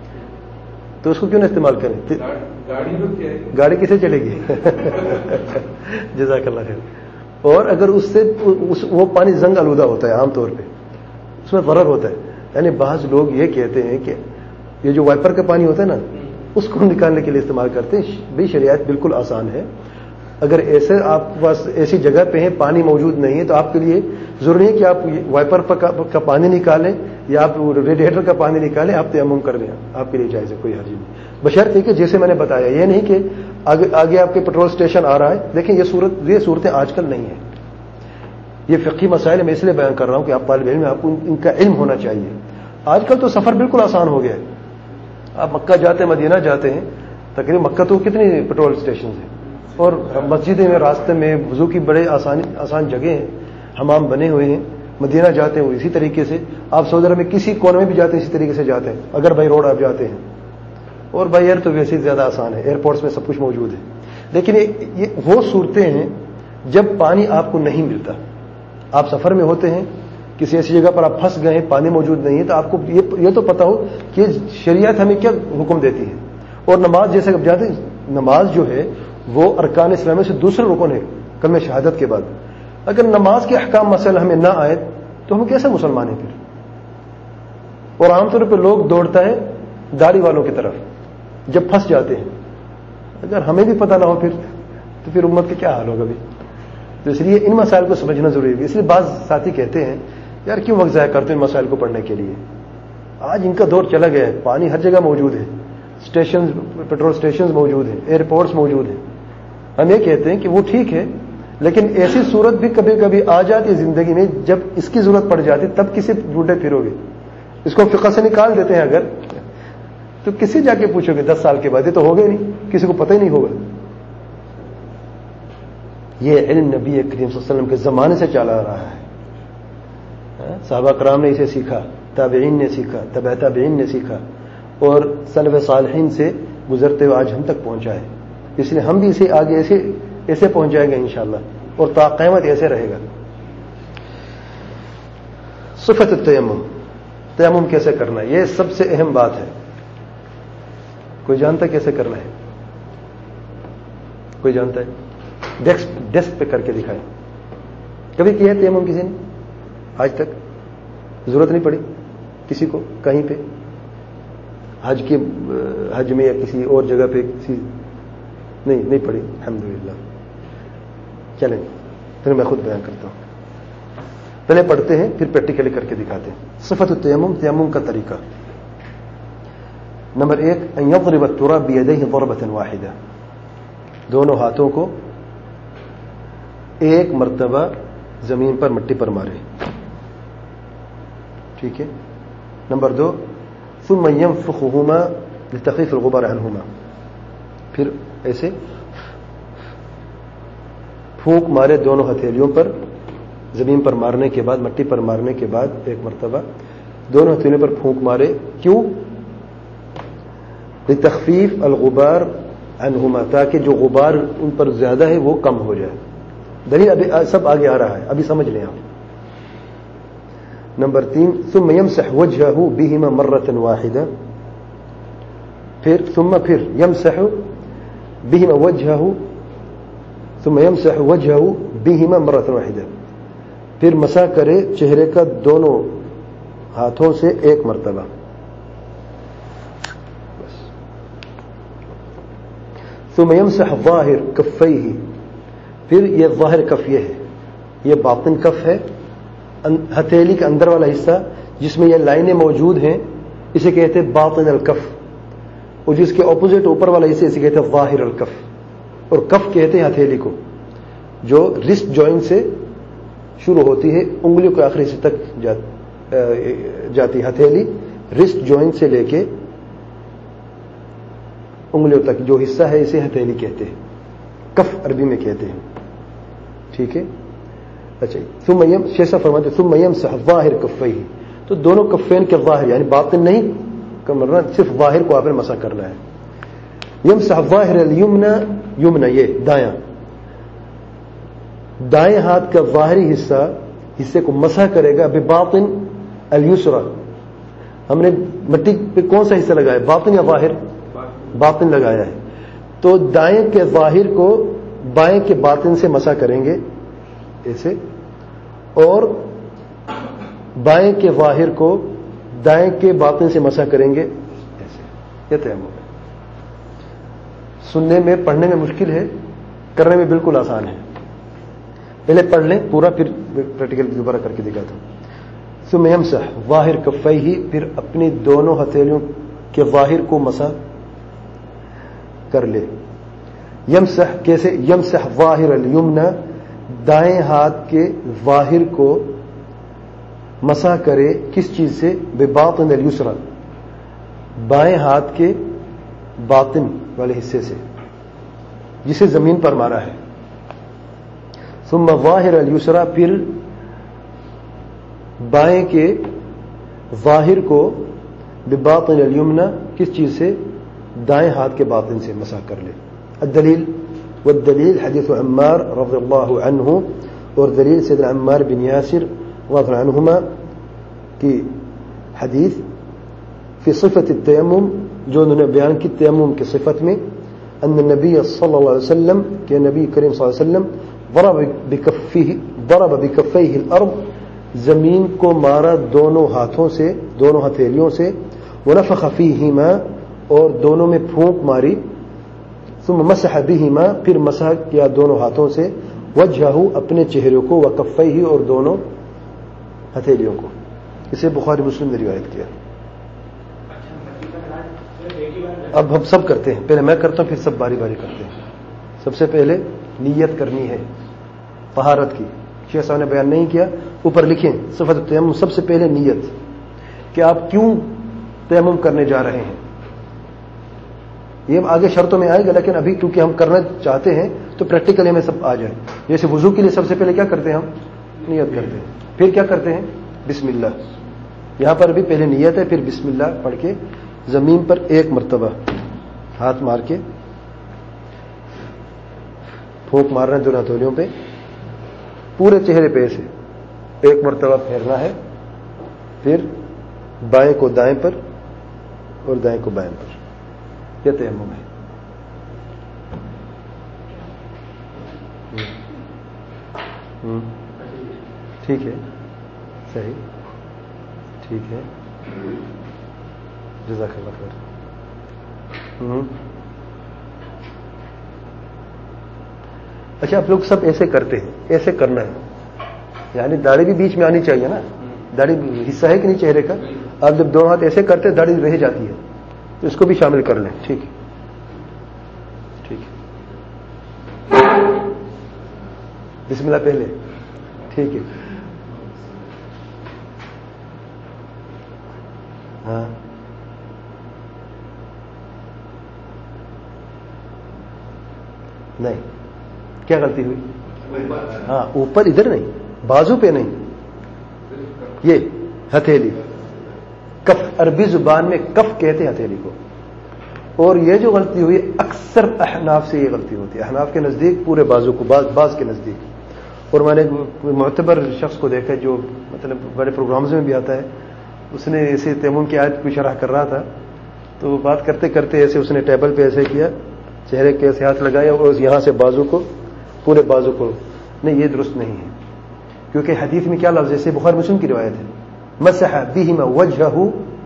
S1: تو اس کو کیوں نہ استعمال کریں؟ گاڑی کسے چلے گی؟ جزاک اللہ خیر. اور اگر اس سے وہ پانی زنگ آلودہ ہوتا ہے, عام طور پہ اس میں ضرر ہوتا ہے. یعنی بعض لوگ یہ کہتے ہیں کہ یہ جو وائپر کا پانی ہوتا ہے نا, اس کو نکالنے کے لیے استعمال کرتے ہیں. بھی شریعت بالکل آسان ہے. اگر ایسے آپ کے پاس ایسی جگہ پہ ہیں پانی موجود نہیں ہے, تو آپ کے لیے ضروری ہے کہ آپ وائپر کا پانی نکالیں یا آپ ریڈیٹر کا پانی نکالیں, آپ تیمم کر لیں, آپ کے لیے جائز ہے, کوئی حرج نہیں. بشرط کہ جیسے میں نے بتایا, یہ نہیں کہ آگے آپ کے پیٹرول اسٹیشن آ رہا ہے. دیکھیں یہ صورتیں آج کل نہیں ہیں. یہ فقہی مسائل میں اس لیے بیان کر رہا ہوں کہ آپ طالب علم ہیں, آپ کو ان کا علم ہونا چاہیے. آج کل تو سفر بالکل آسان ہو گیا ہے. آپ مکہ جاتے ہیں, مدینہ جاتے ہیں, تقریباً مکہ تو کتنی پیٹرول اسٹیشن ہیں, اور مسجدیں میں, راستے میں وضو کی بڑے آسان جگہ ہیں, حمام بنے ہوئے ہیں. مدینہ جاتے ہیں وہ اسی طریقے سے, آپ سعودی عرب میں کسی کونے میں بھی جاتے ہیں اسی طریقے سے جاتے ہیں, اگر بائی روڈ آپ جاتے ہیں. اور بائی ایئر تو ویسے ہی زیادہ آسان ہے, ایئرپورٹس میں سب کچھ موجود ہے. لیکن یہ وہ صورتیں ہیں جب پانی آپ کو نہیں ملتا. آپ سفر میں ہوتے ہیں, کسی ایسی جگہ پر آپ پھنس گئے ہیں, پانی موجود نہیں ہے, تو آپ کو یہ تو پتا ہو کہ شریعت ہمیں کیا حکم دیتی ہے. اور نماز جیسے کہ جاتے ہیں, نماز جو ہے وہ ارکان اسلام سے دوسرا رکن ہے کلمہ شہادت کے بعد. اگر نماز کے احکام مسئلہ ہمیں نہ آئے تو ہم کیسے مسلمان ہیں پھر؟ اور عام طور پہ لوگ دوڑتا ہے داڑھی والوں کی طرف جب پھنس جاتے ہیں. اگر ہمیں بھی پتہ نہ ہو تو پھر امت کا کیا حال ہوگا بھی. تو اس لیے ان مسائل کو سمجھنا ضروری ہے. اس لیے بعض ساتھی کہتے ہیں یار کیوں وقت ضائع کرتے ہیں ان مسائل کو پڑھنے کے لیے. آج ان کا دور چلا گیا ہے, پانی ہر جگہ موجود ہے, اسٹیشن, پیٹرول اسٹیشنز موجود ہیں, ایئرپورٹس موجود ہیں. ہم یہ کہتے ہیں کہ وہ ٹھیک ہے, لیکن ایسی صورت بھی کبھی کبھی آ جاتی ہے زندگی میں جب اس کی ضرورت پڑ جاتی, تب کسی ڈھونڈے پھرو گے. اس کو فقہ سے نکال دیتے ہیں اگر, تو کسی جا کے پوچھو گے 10 سال کے بعد, یہ تو ہوگا ہی نہیں, کسی کو پتہ ہی نہیں ہوگا. یہ علم نبی کریم صلی اللہ علیہ وسلم کے زمانے سے چلا رہا ہے. صحابہ کرام نے اسے سیکھا, تابعین نے سیکھا, تبع تابعین نے سیکھا, اور سلف صالحین سے گزرتے ہوئے آج ہم تک پہنچا ہے. اس لیے ہم بھی اسے آگے ایسے پہنچ جائیں گے انشاءاللہ, اور تا قیامت ایسے رہے گا. صفت التیمم، تیمم کیسے کرنا ہے، یہ سب سے اہم بات ہے. کوئی جانتا ہے کیسے کرنا ہے؟ کوئی جانتا ہے؟ ڈیسک پہ کر کے دکھائیں. کبھی کیا ہے تیمم کسی نے آج تک؟ ضرورت نہیں پڑی کسی کو کہیں پہ، حج میں یا کسی اور جگہ پہ نہیں پڑی الحمدللہ. چلیں پھر میں خود بیان کرتا ہوں. پہلے پڑھتے ہیں پھر پریکٹیکلی کر کے دکھاتے ہیں. صفت التیمم، تیمم کا طریقہ. نمبر 1 ان يضرب التراب بيديه ضربة واحدة، دونوں ہاتھوں کو ایک مرتبہ زمین پر مٹی پر مارے. ٹھیک ہے. نمبر 2 ثم ينفخهما لتخفيف الغبار عنهما، پھر ایسے پھونک مارے دونوں ہتھیلیوں پر، زمین پر مارنے کے بعد، مٹی پر مارنے کے بعد ایک مرتبہ دونوں ہتھیلیوں پر پھونک مارے. کیوں؟ لتخفیف الغبار عنہما، تاکہ جو غبار ان پر زیادہ ہے وہ کم ہو جائے. دلیل ابھی سب آگے آ رہا ہے، ابھی سمجھ لیں آپ. نمبر 3 ثم يمسح وجهه بهما مرة واحدة، پھر يمسح بهما وجهه، ثم يمسح وجهه بهما مرة واحدة، پھر مسح کرے چہرے کا دونوں ہاتھوں سے ایک مرتبہ. ثم يمسح ظاہر کفیہ، پھر یہ ظاہر کف یہ ہے، یہ باطن کف ہے، ہتھیلی کا اندر والا حصہ جس میں یہ لائنیں موجود ہیں اسے کہتے ہیں باطن الکف، اور جس کے اپوزٹ اوپر والا حصہ اسے کہتے ہیں ظاہر الکف. اور کف کہتے ہیں ہتھیلی کو جو رسٹ جوائنٹ سے شروع ہوتی ہے انگلیوں کے آخری حصے تک جاتی. ہتھیلی رسٹ جوائنٹ سے لے کے انگلیوں تک جو حصہ ہے اسے ہتھیلی کہتے ہیں، کف عربی میں کہتے ہیں. ٹھیک ہے. اچھا ثم شیخ فرماتے ثم يمسح ظاہر کفیہ، تو دونوں کفین کے ظاہر یعنی باطن نہیں کرنا، صرف ظاہر کو آپ نے مسح کرنا ہے. يمسح ظاہر الیمنا، یمنا یہ دایاں، دائیں ہاتھ کا ظاہری حصے کو مسح کرے گا بباطن الیسرا. ہم نے مٹی پہ کون سا حصہ لگایا، باطن یا ظاہر؟ باطن لگایا ہے. تو دائیں کے ظاہر کو بائیں کے باطن سے مسح کریں گے ایسے، اور بائیں کے ظاہر کو دائیں کے باطن سے مسح کریں گے ایسے. یہ تیمم ہے. سننے میں پڑھنے میں مشکل ہے، کرنے میں بالکل آسان ہے. پہلے پڑھ لیں پورا پھر پریکٹیکل دوبارہ کر کے دکھاتا ہوں. ثم يمسح ظاہر کفیہ، پھر اپنی دونوں ہتھیلیوں کے ظاہر کو مسح کر لے. یمسح کیسے؟ یمسح ظاہر الیمنا، دائیں ہاتھ کے ظاہر کو مسح کرے کس چیز سے؟ بباطن الیسرا، بائیں ہاتھ کے باطن والے حصے سے جسے زمین پر مارا ہے. ثم ظاہر الیسرا، پھر بائیں کے ظاہر کو بباطن الیمنا کس چیز سے؟ دائیں ہاتھ کے باطن سے مسح کر لے. الدلیل والدلیل حدیث عمار رضی اللہ عنہ، اور دلیل سیدنا عمار بن یاسر رضی اللہ عنہما کی حدیث فی صفت التیمم، جو انہوں نے بیان کی تیمم کی صفت میں، ان النبی صلی اللہ علیہ وسلم کہ نبی کریم صلی اللہ علیہ وسلم ضرب بکفیہ الارض، زمین کو مارا دونوں ہاتھوں سے، دونوں ہتھیلیوں سے، ونفخ فیہما، اور دونوں میں پھونک ماری، ثم مسح بہما، پھر مسح کیا دونوں ہاتھوں سے، وجہہ اپنے چہرے کو، وکفیہ اور دونوں ہتھیلیوں کو. اسے بخاری مسلم نے روایت کیا. اب ہم سب کرتے ہیں، پہلے میں کرتا ہوں پھر سب باری باری کرتے ہیں. سب سے پہلے نیت کرنی ہے طہارت کی. شیخ صاحب نے بیان نہیں کیا، اوپر لکھیں صفت التیمم. سب سے پہلے نیت کہ آپ کیوں تیمم کرنے جا رہے ہیں. یہ آگے شرطوں میں آئے گا، لیکن ابھی کیونکہ ہم کرنا چاہتے ہیں تو پریکٹیکلی ہمیں سب آ جائے. جیسے وضو کے لیے سب سے پہلے کیا کرتے ہیں؟ ہم نیت کرتے ہیں. پھر کیا کرتے ہیں؟ بسم اللہ. یہاں پر بھی پہلے نیت ہے، پھر بسم اللہ پڑھ کے زمین پر ایک مرتبہ ہاتھ مار کے پھونک مار رہے ہیں دونوں ہتھیلیوں پہ، پورے چہرے پہ سے ایک مرتبہ پھیرنا ہے، پھر بائیں کو دائیں پر اور دائیں کو بائیں پر، یہ تیمم ہے۔ ٹھیک ہے، صحیح، ٹھیک ہے، جزاک اللہ خیر۔ اچھا، آپ لوگ سب ایسے کرتے ہیں، ایسے کرنا ہے، یعنی داڑھی بھی بیچ میں آنی چاہیے نا، داڑھی حصہ ہے کہ نہیں چہرے کا؟ آپ جب دو ہاتھ ایسے کرتے داڑھی رہ جاتی ہے، تو اس کو بھی شامل کر لیں۔ ٹھیک ہے، ٹھیک ہے، بسم اللہ پہلے، ٹھیک ہے، ہاں نہیں، کیا غلطی ہوئی؟ ہاں، اوپر ادھر نہیں، بازو پہ نہیں، یہ ہتھیلی، کف، عربی زبان میں کف کہتے ہیں ہتھیلی کو۔ اور یہ جو غلطی ہوئی اکثر احناف سے یہ غلطی ہوتی ہے، احناف کے نزدیک پورے بازو کو، باز کے نزدیک۔ اور میں نے معتبر شخص کو دیکھا جو مطلب بڑے پروگرامز میں بھی آتا ہے، اس نے ایسے تیمم کی آیت کو شرح کر رہا تھا، تو بات کرتے کرتے ایسے اس نے ٹیبل پہ ایسے کیا، چہرے کے ایسے ہاتھ لگایا اور یہاں سے بازو کو، پورے بازو کو، نہیں، یہ درست نہیں ہے، کیونکہ حدیث میں کیا لفظ ہے؟ بخاری مسلم کی روایت ہے، مسح بہما وجهه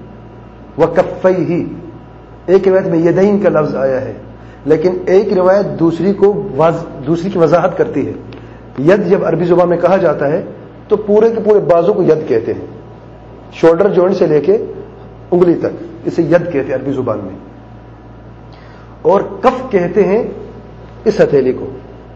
S1: وکفیہ، ایک روایت میں یدین کا لفظ آیا ہے، لیکن ایک روایت دوسری کی وضاحت کرتی ہے۔ ید جب عربی زبان میں کہا جاتا ہے تو پورے کے پورے بازو کو ید کہتے ہیں، شولڈر جوائنٹ سے لے کے انگلی تک، اسے ید کہتے ہیں عربی زبان میں۔ اور کف کہتے ہیں اس ہتھیلی کو۔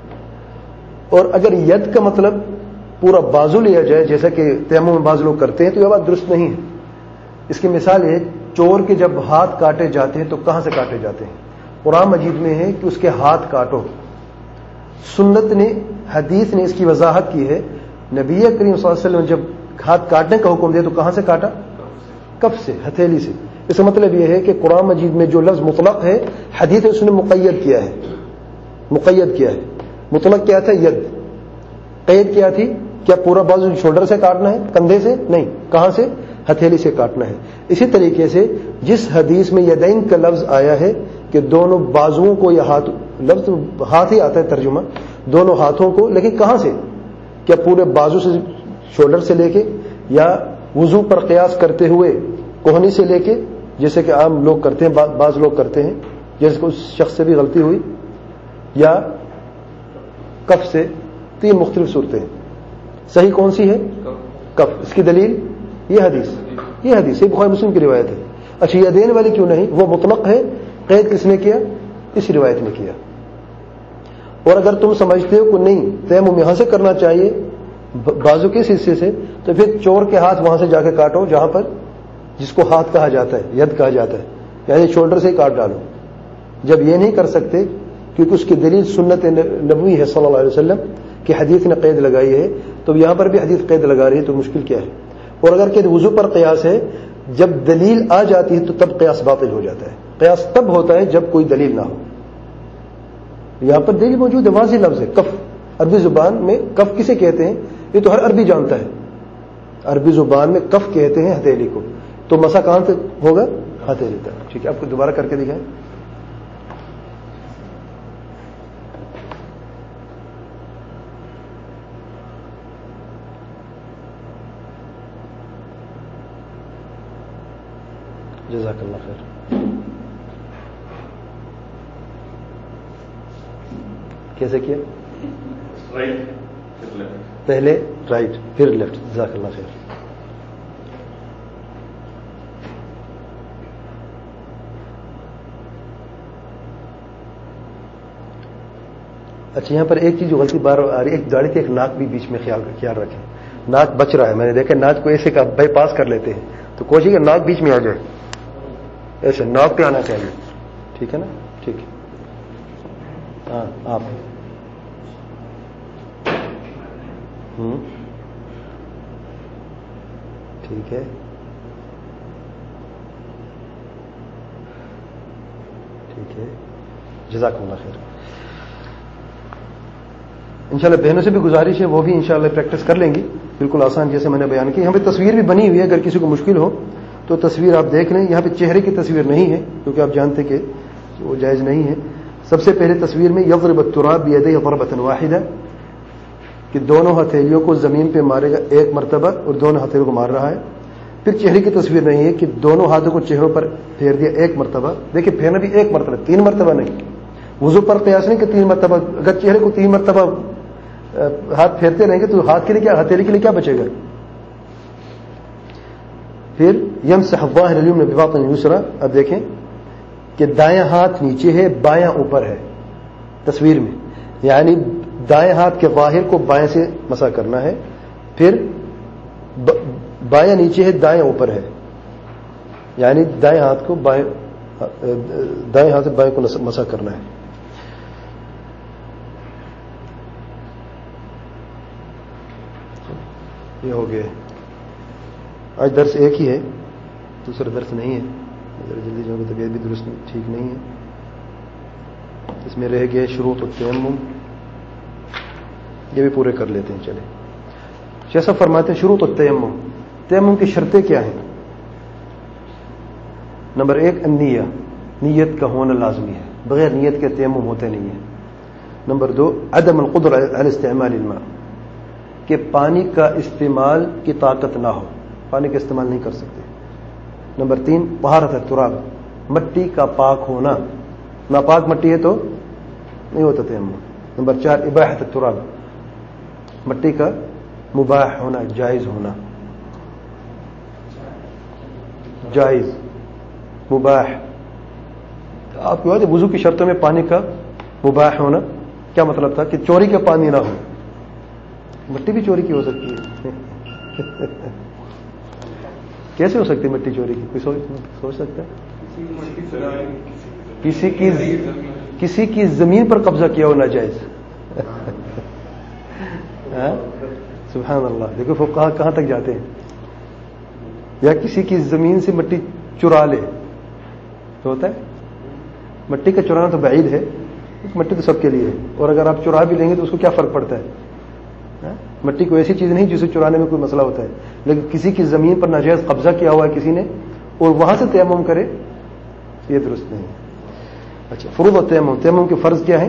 S1: اور اگر ید کا مطلب پورا بازو لیا جائے جیسا کہ تیمم میں بعض لوگ کرتے ہیں تو یہ بات درست نہیں ہے۔ اس کی مثال ہے، چور کے جب ہاتھ کاٹے جاتے ہیں تو کہاں سے کاٹے جاتے ہیں؟ قرآن مجید میں ہے کہ اس کے ہاتھ کاٹو، سنت نے، حدیث نے اس کی وضاحت کی ہے۔ نبی کریم صلی اللہ علیہ وسلم نے جب ہاتھ کاٹنے کا حکم دیا تو کہاں سے کاٹا؟ کف سے، ہتھیلی سے۔ اس کا مطلب یہ ہے کہ قرآن مجید میں جو لفظ مطلق ہے، حدیث نے اس نے مقید کیا ہے، مقید کیا ہے۔ مطلق کیا تھا؟ ید۔ قید کیا تھی؟ کیا پورا بازو شولڈر سے کاٹنا ہے، کندھے سے؟ نہیں، کہاں سے؟ ہتھیلی سے کاٹنا ہے۔ اسی طریقے سے جس حدیث میں یدین کا لفظ آیا ہے کہ دونوں بازوؤں کو، یا ہاتھ، لفظ ہاتھ ہی آتا ہے ترجمہ، دونوں ہاتھوں کو، لیکن کہاں سے؟ کیا پورے بازو سے، شولڈر سے لے کے، یا وضو پر قیاس کرتے ہوئے کوہنی سے لے کے، جیسے کہ عام لوگ کرتے ہیں، بعض لوگ کرتے ہیں، جیسے کہ اس شخص سے بھی غلطی ہوئی، یا کف سے؟ تین مختلف صورتیں ہیں۔ صحیح کون سی ہے؟ کف۔ اس کی دلیل یہ حدیث، یہ بخاری مسلم کی روایت ہے۔ اچھا، یدین والی کیوں نہیں؟ وہ مطلق ہے، قید کس نے کیا؟ اس روایت نے کیا۔ اور اگر تم سمجھتے ہو کہ نہیں تیمم یہاں سے کرنا چاہیے، بازو کے حصے سے، تو پھر چور کے ہاتھ وہاں سے جا کے کاٹو جہاں پر، جس کو ہاتھ کہا جاتا ہے، ید کہا جاتا ہے، یعنی شولڈر سے ہی کاٹ ڈالو۔ جب یہ نہیں کر سکتے کیونکہ اس کی دلیل سنت نبوی ہے صلی اللہ علیہ وسلم کہ حدیث نے قید لگائی ہے، تو یہاں پر بھی حدیث قید لگا رہی ہے، تو مشکل کیا ہے؟ اور اگر کہ وضو پر قیاس ہے، جب دلیل آ جاتی ہے تو تب قیاس باطل ہو جاتا ہے۔ قیاس تب ہوتا ہے جب کوئی دلیل نہ ہو۔ یہاں پر دلیل موجود ہے، واضح لفظ ہے، کف۔ عربی زبان میں کف کسے کہتے ہیں؟ یہ تو ہر عربی جانتا ہے، عربی زبان میں کف کہتے ہیں ہتھیلی کو، تو مسا کہاں تک ہوگا؟ ہتھیلی تک۔ ٹھیک ہے، آپ کو دوبارہ کر کے دکھائیں۔ جزاک اللہ خیر۔ کیسے کیا؟ پہلے رائٹ پھر لیفٹ، جزاک اللہ خیر۔ اچھا، یہاں پر ایک چیز جو غلطی بار آ رہی ہے، ایک داڑھی تھی، ایک ناک بھی بیچ میں خیال رکھیں، ناک بچ رہا ہے، میں نے دیکھا ناک کو ایسے کا بائی پاس کر لیتے ہیں، تو کوشش کہ ناک بیچ میں آ جائے، ایسے ناک پہ آنا چاہیے، ٹھیک ہے نا؟ ٹھیک ہے، ہاں آپ ٹھیک ہے، ٹھیک ہے، جزاک اللہ خیر۔ انشاءاللہ بہنوں سے بھی گزارش ہے، وہ بھی انشاءاللہ پریکٹس کر لیں گی۔ بالکل آسان جیسے میں نے بیان کی. یہاں پہ تصویر بھی بنی ہوئی ہے, اگر کسی کو مشکل ہو تو تصویر آپ دیکھ لیں. یہاں پہ چہرے کی تصویر نہیں ہے کیونکہ آپ جانتے کہ وہ جائز نہیں ہے. سب سے پہلے تصویر میں یضرب التراب بیدیہ ضربۃ واحدہ, کہ دونوں ہتھیلیوں کو زمین پہ مارے گا ایک مرتبہ اور دونوں ہتھیلیوں کو مار رہا ہے. پھر چہرے کی تصویر نہیں ہے کہ دونوں ہاتھوں کو چہروں پر پھیر دیا ایک مرتبہ. دیکھیں پھیرنا بھی ایک مرتبہ, 3 مرتبہ نہیں. وضو پر قیاس نہیں کہ 3 مرتبہ. اگر چہرے کو 3 مرتبہ ہاتھ پھیرتے رہیں گے تو ہاتھ کے لیے کیا, ہتھیلی کے لیے کیا بچے گا. پھر یمسح الظاہر الیمن بباطن الیسری, اب دیکھیں کہ دایاں ہاتھ نیچے ہے بایاں اوپر ہے تصویر میں, یعنی دائیں ہاتھ کے ظاہر کو بائیں سے مسح کرنا ہے. پھر بایاں نیچے ہے دائیں اوپر ہے, یعنی دائیں ہاتھ کو دائیں ہاتھ سے بائیں کو مسح کرنا ہے. یہ ہو گیا. آج درس ایک ہی ہے, دوسرا درس نہیں ہے. جلدی جو طبیعت بھی درست ٹھیک نہیں ہے. اس میں رہ گئے شروط التیمم, یہ بھی پورے کر لیتے ہیں. چلے شیخ صاحب فرماتے ہیں شروط التیمم, تیمم کی شرطیں کیا ہیں. نمبر 1 النیہ, نیت کا ہونا لازمی ہے, بغیر نیت کے تیمم ہوتے نہیں ہے. نمبر 2 عدم القدرہ علی استعمال الماء, کہ پانی کا استعمال کی طاقت نہ ہو, پانی کا استعمال نہیں کر سکتے. نمبر 3 طہارت التراب, مٹی کا پاک ہونا, ناپاک مٹی ہے تو نہیں ہوتا تیمم. نمبر 4 اباحت التراب, مٹی کا مباح ہونا, جائز ہونا, جائز مباح. آپ کو یاد ہے وضو کی شرطوں میں پانی کا مباح ہونا کیا مطلب تھا, کہ چوری کا پانی نہ ہو. مٹی بھی چوری کی ہو سکتی ہے. کیسے ہو سکتی ہے مٹی چوری کی, کوئی سوچ سکتا ہے. کسی کی زمین پر قبضہ کیا ہو ناجائز. سبحان اللہ, دیکھو فقہا کہاں تک جاتے ہیں. یا کسی کی زمین سے مٹی چرا لے تو ہوتا ہے. مٹی کا چرانا تو بعید ہے, مٹی تو سب کے لیے ہے, اور اگر آپ چرا بھی لیں گے تو اس کو کیا فرق پڑتا ہے. مٹی کوئی ایسی چیز نہیں جسے چرانے میں کوئی مسئلہ ہوتا ہے, لیکن کسی کی زمین پر ناجائز قبضہ کیا ہوا ہے کسی نے اور وہاں سے تیمم کرے, یہ درست نہیں ہے. اچھا, فروض التیمم, تیمم کے فرض کیا ہیں.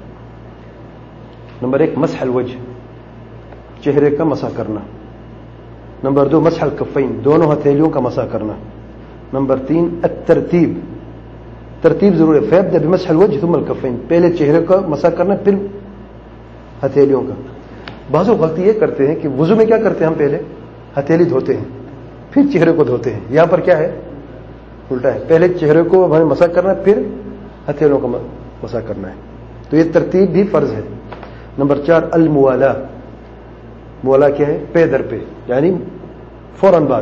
S1: نمبر 1 مسح الوجه, چہرے کا مسح کرنا. نمبر 2 مسح الکفین, دونوں ہتھیلیوں کا مسح کرنا. نمبر 3 الترتیب, ترتیب ضرور ہے. فیبدأ بمسح الوجه ثم الکفین, پہلے چہرے کا مسح کرنا پھر ہتھیلیوں کا. بعض لوگ غلطی یہ کرتے ہیں کہ وضو میں کیا کرتے ہیں, ہم پہلے ہتھیلی دھوتے ہیں پھر چہرے کو دھوتے ہیں. یہاں پر کیا ہے, الٹا ہے, پہلے چہرے کو ہمیں مسح کرنا ہے پھر ہتھیلیوں کا مسح کرنا ہے. تو یہ ترتیب بھی فرض ہے. نمبر 4 الموالا, موالا کیا ہے, پے در پہ, یعنی فوراً بعد.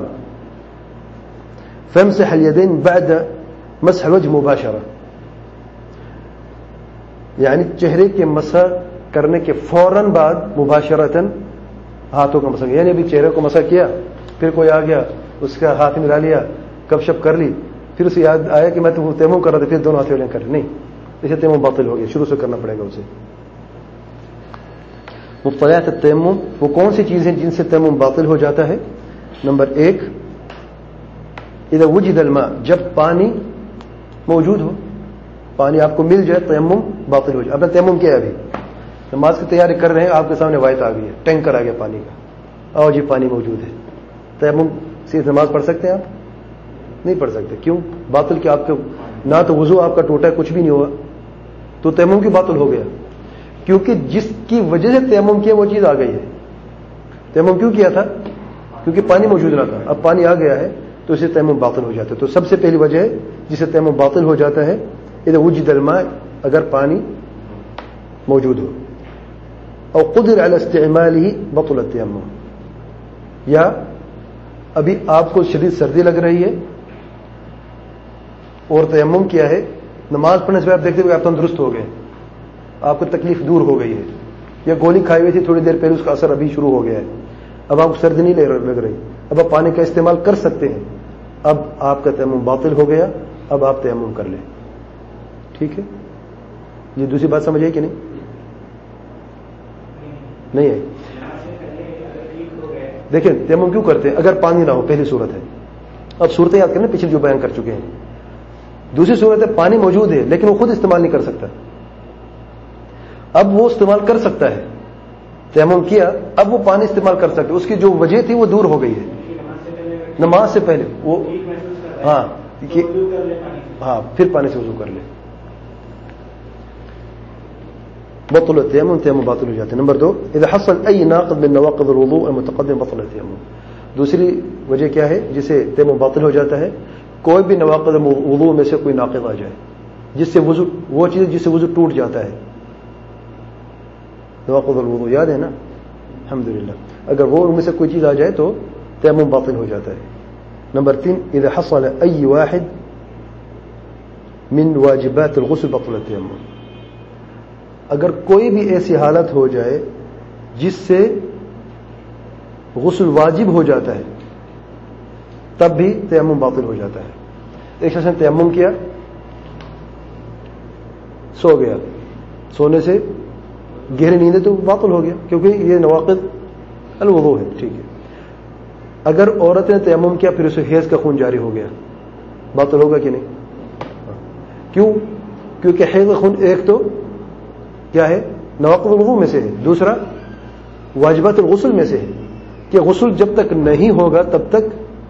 S1: فامسح الیدین بعد مسح الوجه مباشرہ, یعنی چہرے کے مسح کرنے کے فوراً بعد مباشرتاً ہاتھوں کا مسح, یعنی ابھی چہرے کو مسح کیا پھر کوئی آ گیا اس کا ہاتھ ملا لیا, گپ شپ کر لی, پھر اسے یاد آیا کہ میں تو تیمم کر رہا تھا, پھر دونوں ہتھیلیاں کر لی. نہیں, اسے تیمم باطل ہو گیا, شروع سے کرنا پڑے گا اسے. مبطلات التیمم, وہ کون سی چیزیں جن سے تیمم باطل ہو جاتا ہے. نمبر 1 اذا وجد الماء, جب پانی موجود ہو, پانی آپ کو مل جائے تیمم باطل ہو جائے. اپنا تیمم کیا ہے, ابھی نماز کی تیاری کر رہے ہیں, آپ کے سامنے وائٹ آ گئی ہے, ٹینکر آ گیا پانی کا, آؤ جی پانی موجود ہے. تیمم سے نماز پڑھ سکتے ہیں آپ, نہیں پڑھ سکتے. کیوں باطل؟ کہ آپ کے نہ تو وضو آپ کا ٹوٹا ہے, کچھ بھی نہیں ہوا, تو تیمم کی باطل ہو گیا. کیونکہ جس کی وجہ سے تیمم کیا وہ چیز آ گئی ہے. تیمم کیوں کیا تھا؟ کیونکہ پانی موجود نہ تھا, اب پانی آ گیا ہے تو اسے تیمم باطل ہو جاتا ہے. تو سب سے پہلی وجہ ہے جسے تیمم باطل ہو جاتا ہے اذا وجد الماء, اگر پانی موجود ہو. او قدر علی استعماله بطل التیمم, یا ابھی آپ کو شدید سردی لگ رہی ہے اور تیمم کیا ہے, نماز پڑھنے سے آپ دیکھتے ہوئے آپ تندرست ہو گئے, آپ کو تکلیف دور ہو گئی ہے, یا گولی کھائی ہوئی تھی تھوڑی دیر پہلے, اس کا اثر ابھی شروع ہو گیا ہے, اب آپ کو سردی نہیں لگ رہی, اب آپ پانی کا استعمال کر سکتے ہیں, اب آپ کا تیمم باطل ہو گیا, اب آپ تیمم کر لیں. ٹھیک ہے, یہ دوسری بات سمجھ آئی کہ نہیں ہے؟ دیکھیں تیمم کیوں کرتے ہیں؟ اگر پانی نہ ہو، پہلی صورت ہے. اب صورتیں یاد کریں پچھلی جو بیان کر چکے ہیں. دوسری صورت ہے پانی موجود ہے لیکن وہ خود استعمال نہیں کر سکتا. اب وہ استعمال کر سکتا ہے، تیمم کیا، اب وہ پانی استعمال کر سکتا ہے، اس کی جو وجہ تھی وہ دور ہو گئی ہے. نماز سے پہلے وہ ہاں پھر پانی سے وضو کر لے. بطل التيمم، تیمم باطل ہو جاتے ہیں. نمبر 2 اذا حصل اي ناقض من نواقض الوضوء المتقدم بطل التيمم. دوسری وجہ کیا ہے جسے تیمم باطل ہو جاتا ہے؟ کوئی بھی نواقض وضو میں سے کوئی ناقض آ جائے جس سے وضو، وہ چیز جس سے وضو ٹوٹ جاتا ہے. نواقض الوضو یاد ہے نا؟ الحمدللہ. اگر وہ ان میں سے کوئی چیز آ جائے تو تیمم باطل ہو جاتا ہے. نمبر 3 اذا حصل اي واحد من واجبات الغسل بطل التيمم. اگر کوئی بھی ایسی حالت ہو جائے جس سے غسل واجب ہو جاتا ہے تب بھی تیمم باطل ہو جاتا ہے. ایک شخص نے تیمم کیا، سو گیا، سونے سے گہری نیند ہے تو باطل ہو گیا کیونکہ یہ نواقض الوضو ہے. ٹھیک ہے. اگر عورت نے تیمم کیا پھر اسے حیض کا خون جاری ہو گیا، باطل ہوگا کہ نہیں؟ کیوں؟ کیونکہ حیض کا خون ایک تو کیا ہے؟ نواقض الوضو میں سے ہے، دوسرا واجبات الغسل میں سے ہے کہ غسل جب تک نہیں ہوگا تب تک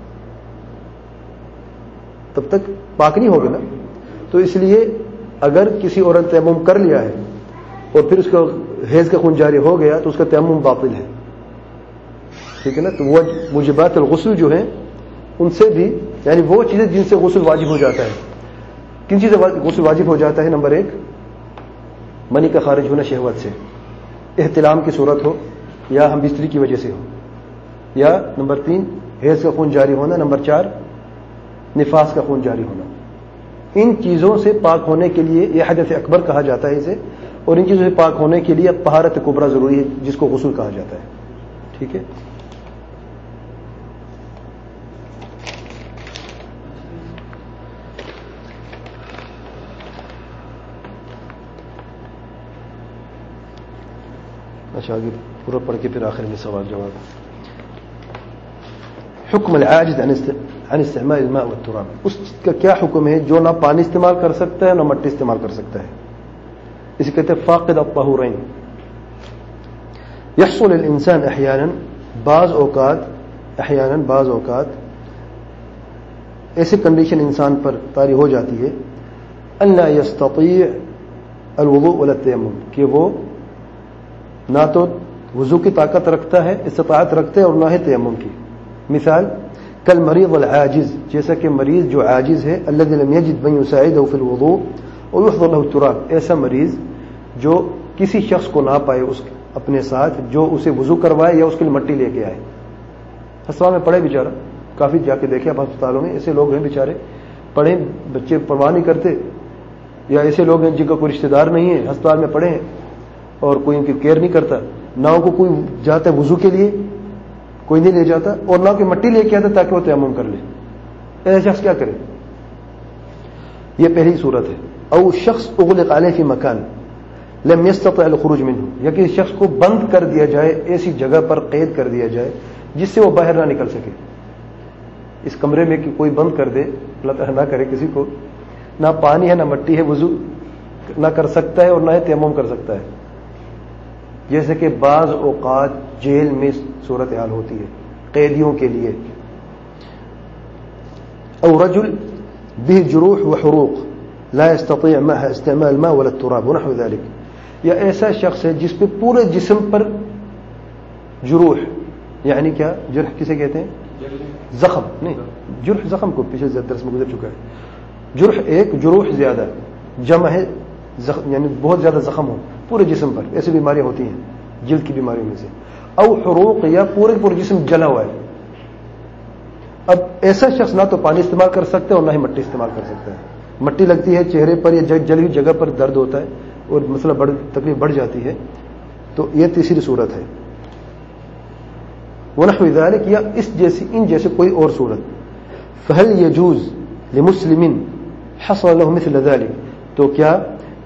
S1: پاک نہیں ہوگا نا. تو اس لیے اگر کسی عورت تیمم کر لیا ہے اور پھر اس کا حیض کا خون جاری ہو گیا تو اس کا تیمم باطل ہے. ٹھیک ہے نا. تو وہ موجبات الغسل جو ہیں ان سے بھی، یعنی وہ چیزیں جن سے غسل واجب ہو جاتا ہے. کن چیزیں غسل واجب ہو جاتا ہے؟ نمبر 1 منی کا خارج ہونا شہوت سے، احتلام کی صورت ہو یا ہم بستری کی وجہ سے ہو، یا نمبر 3 حیض کا خون جاری ہونا، نمبر 4 نفاس کا خون جاری ہونا. ان چیزوں سے پاک ہونے کے لیے یہ حدث اکبر کہا جاتا ہے اسے، اور ان چیزوں سے پاک ہونے کے لیے طہارت کبریٰ ضروری ہے جس کو غسل کہا جاتا ہے. ٹھیک ہے. اچھا آگے پورا پڑھ کے پھر آخر میں سوال جواب. حکم العاجز عن استعمال الماء والتراب. اس کا کیا حکم ہے جو نہ پانی استعمال کر سکتا ہے نہ مٹی استعمال کر سکتا ہے؟ اسے کہتے ہیں فاقد الطہورین. يحصل الانسان احیانا، بعض اوقات ایسی کنڈیشن انسان پر طاری ہو جاتی ہے ان لا يستطيع الوضوء ولا التيمم، کہ وہ نہ تو وضو کی طاقت رکھتا ہے، استطاعت رکھتا ہے، اور نہ ہی تیمم کی. مثال کل مریض العاجز، جیسا کہ مریض جو عاجز ہے، الذي لم يجد من يساعده في الوضوء ويحضر له التراب، ایسا مریض جو کسی شخص کو نہ پائے اس اپنے ساتھ جو اسے وضو کروائے یا اس کے لیے مٹی لے کے آئے. ہسپتال میں پڑے بیچارہ، کافی جا کے دیکھے آپ ہسپتالوں میں ایسے لوگ ہیں بیچارے پڑھے، بچے پرواہ نہیں کرتے، یا ایسے لوگ ہیں جن کا کوئی رشتہ دار نہیں ہے، ہسپتال میں پڑے ہیں اور کوئی ان کی کیئر نہیں کرتا، نہ ان کو کوئی جاتا ہے وضو کے لیے، کوئی نہیں لے جاتا، اور نہ کوئی مٹی لے کے آتا تاکہ وہ تیمم کر لے. ایسا شخص کیا کرے؟ یہ پہلی صورت ہے. او شخص اغلق علیہ فی مکان لم يستطع الخروج منه، یا کسی شخص کو بند کر دیا جائے، ایسی جگہ پر قید کر دیا جائے جس سے وہ باہر نہ نکل سکے. اس کمرے میں کوئی بند کر دے، اللہ تعالیٰ نہ کرے کسی کو، نہ پانی ہے نہ مٹی ہے، وضو نہ کر سکتا ہے اور نہ تیمم کر سکتا ہے. جیسے کہ بعض اوقات جیل میں صورتحال ہوتی ہے قیدیوں کے لیے. او رجل به جروح وحروق لا يستطيع معها استعمال الماء ولا التراب ونحو ذلك، یا ایسا شخص ہے جس پہ پورے جسم پر جروح، یعنی کیا جرح کسے کہتے ہیں؟ زخم نہیں، جرح زخم کو پیچھے درس میں گزر چکا ہے. جرح ایک، جروح زیادہ، جمع ہے یعنی بہت زیادہ زخم ہو پورے جسم پر، ایسی بیماریاں ہوتی ہیں جلد کی بیماریوں میں سے. او حروق، یا پورے جسم جلا ہوا ہے. اب ایسا شخص نہ تو پانی استعمال کر سکتا ہے اور نہ ہی مٹی استعمال کر سکتا ہے. مٹی لگتی ہے چہرے پر یا جلی ہوئی جگہ پر درد ہوتا ہے اور مسئلہ تکلیف بڑھ جاتی ہے، تو یہ تیسری صورت ہے. ونحو ذلك، یا ان جیسے کوئی اور صورت. فهل يجوز لمسلم حصل له مثل ذلك، تو کیا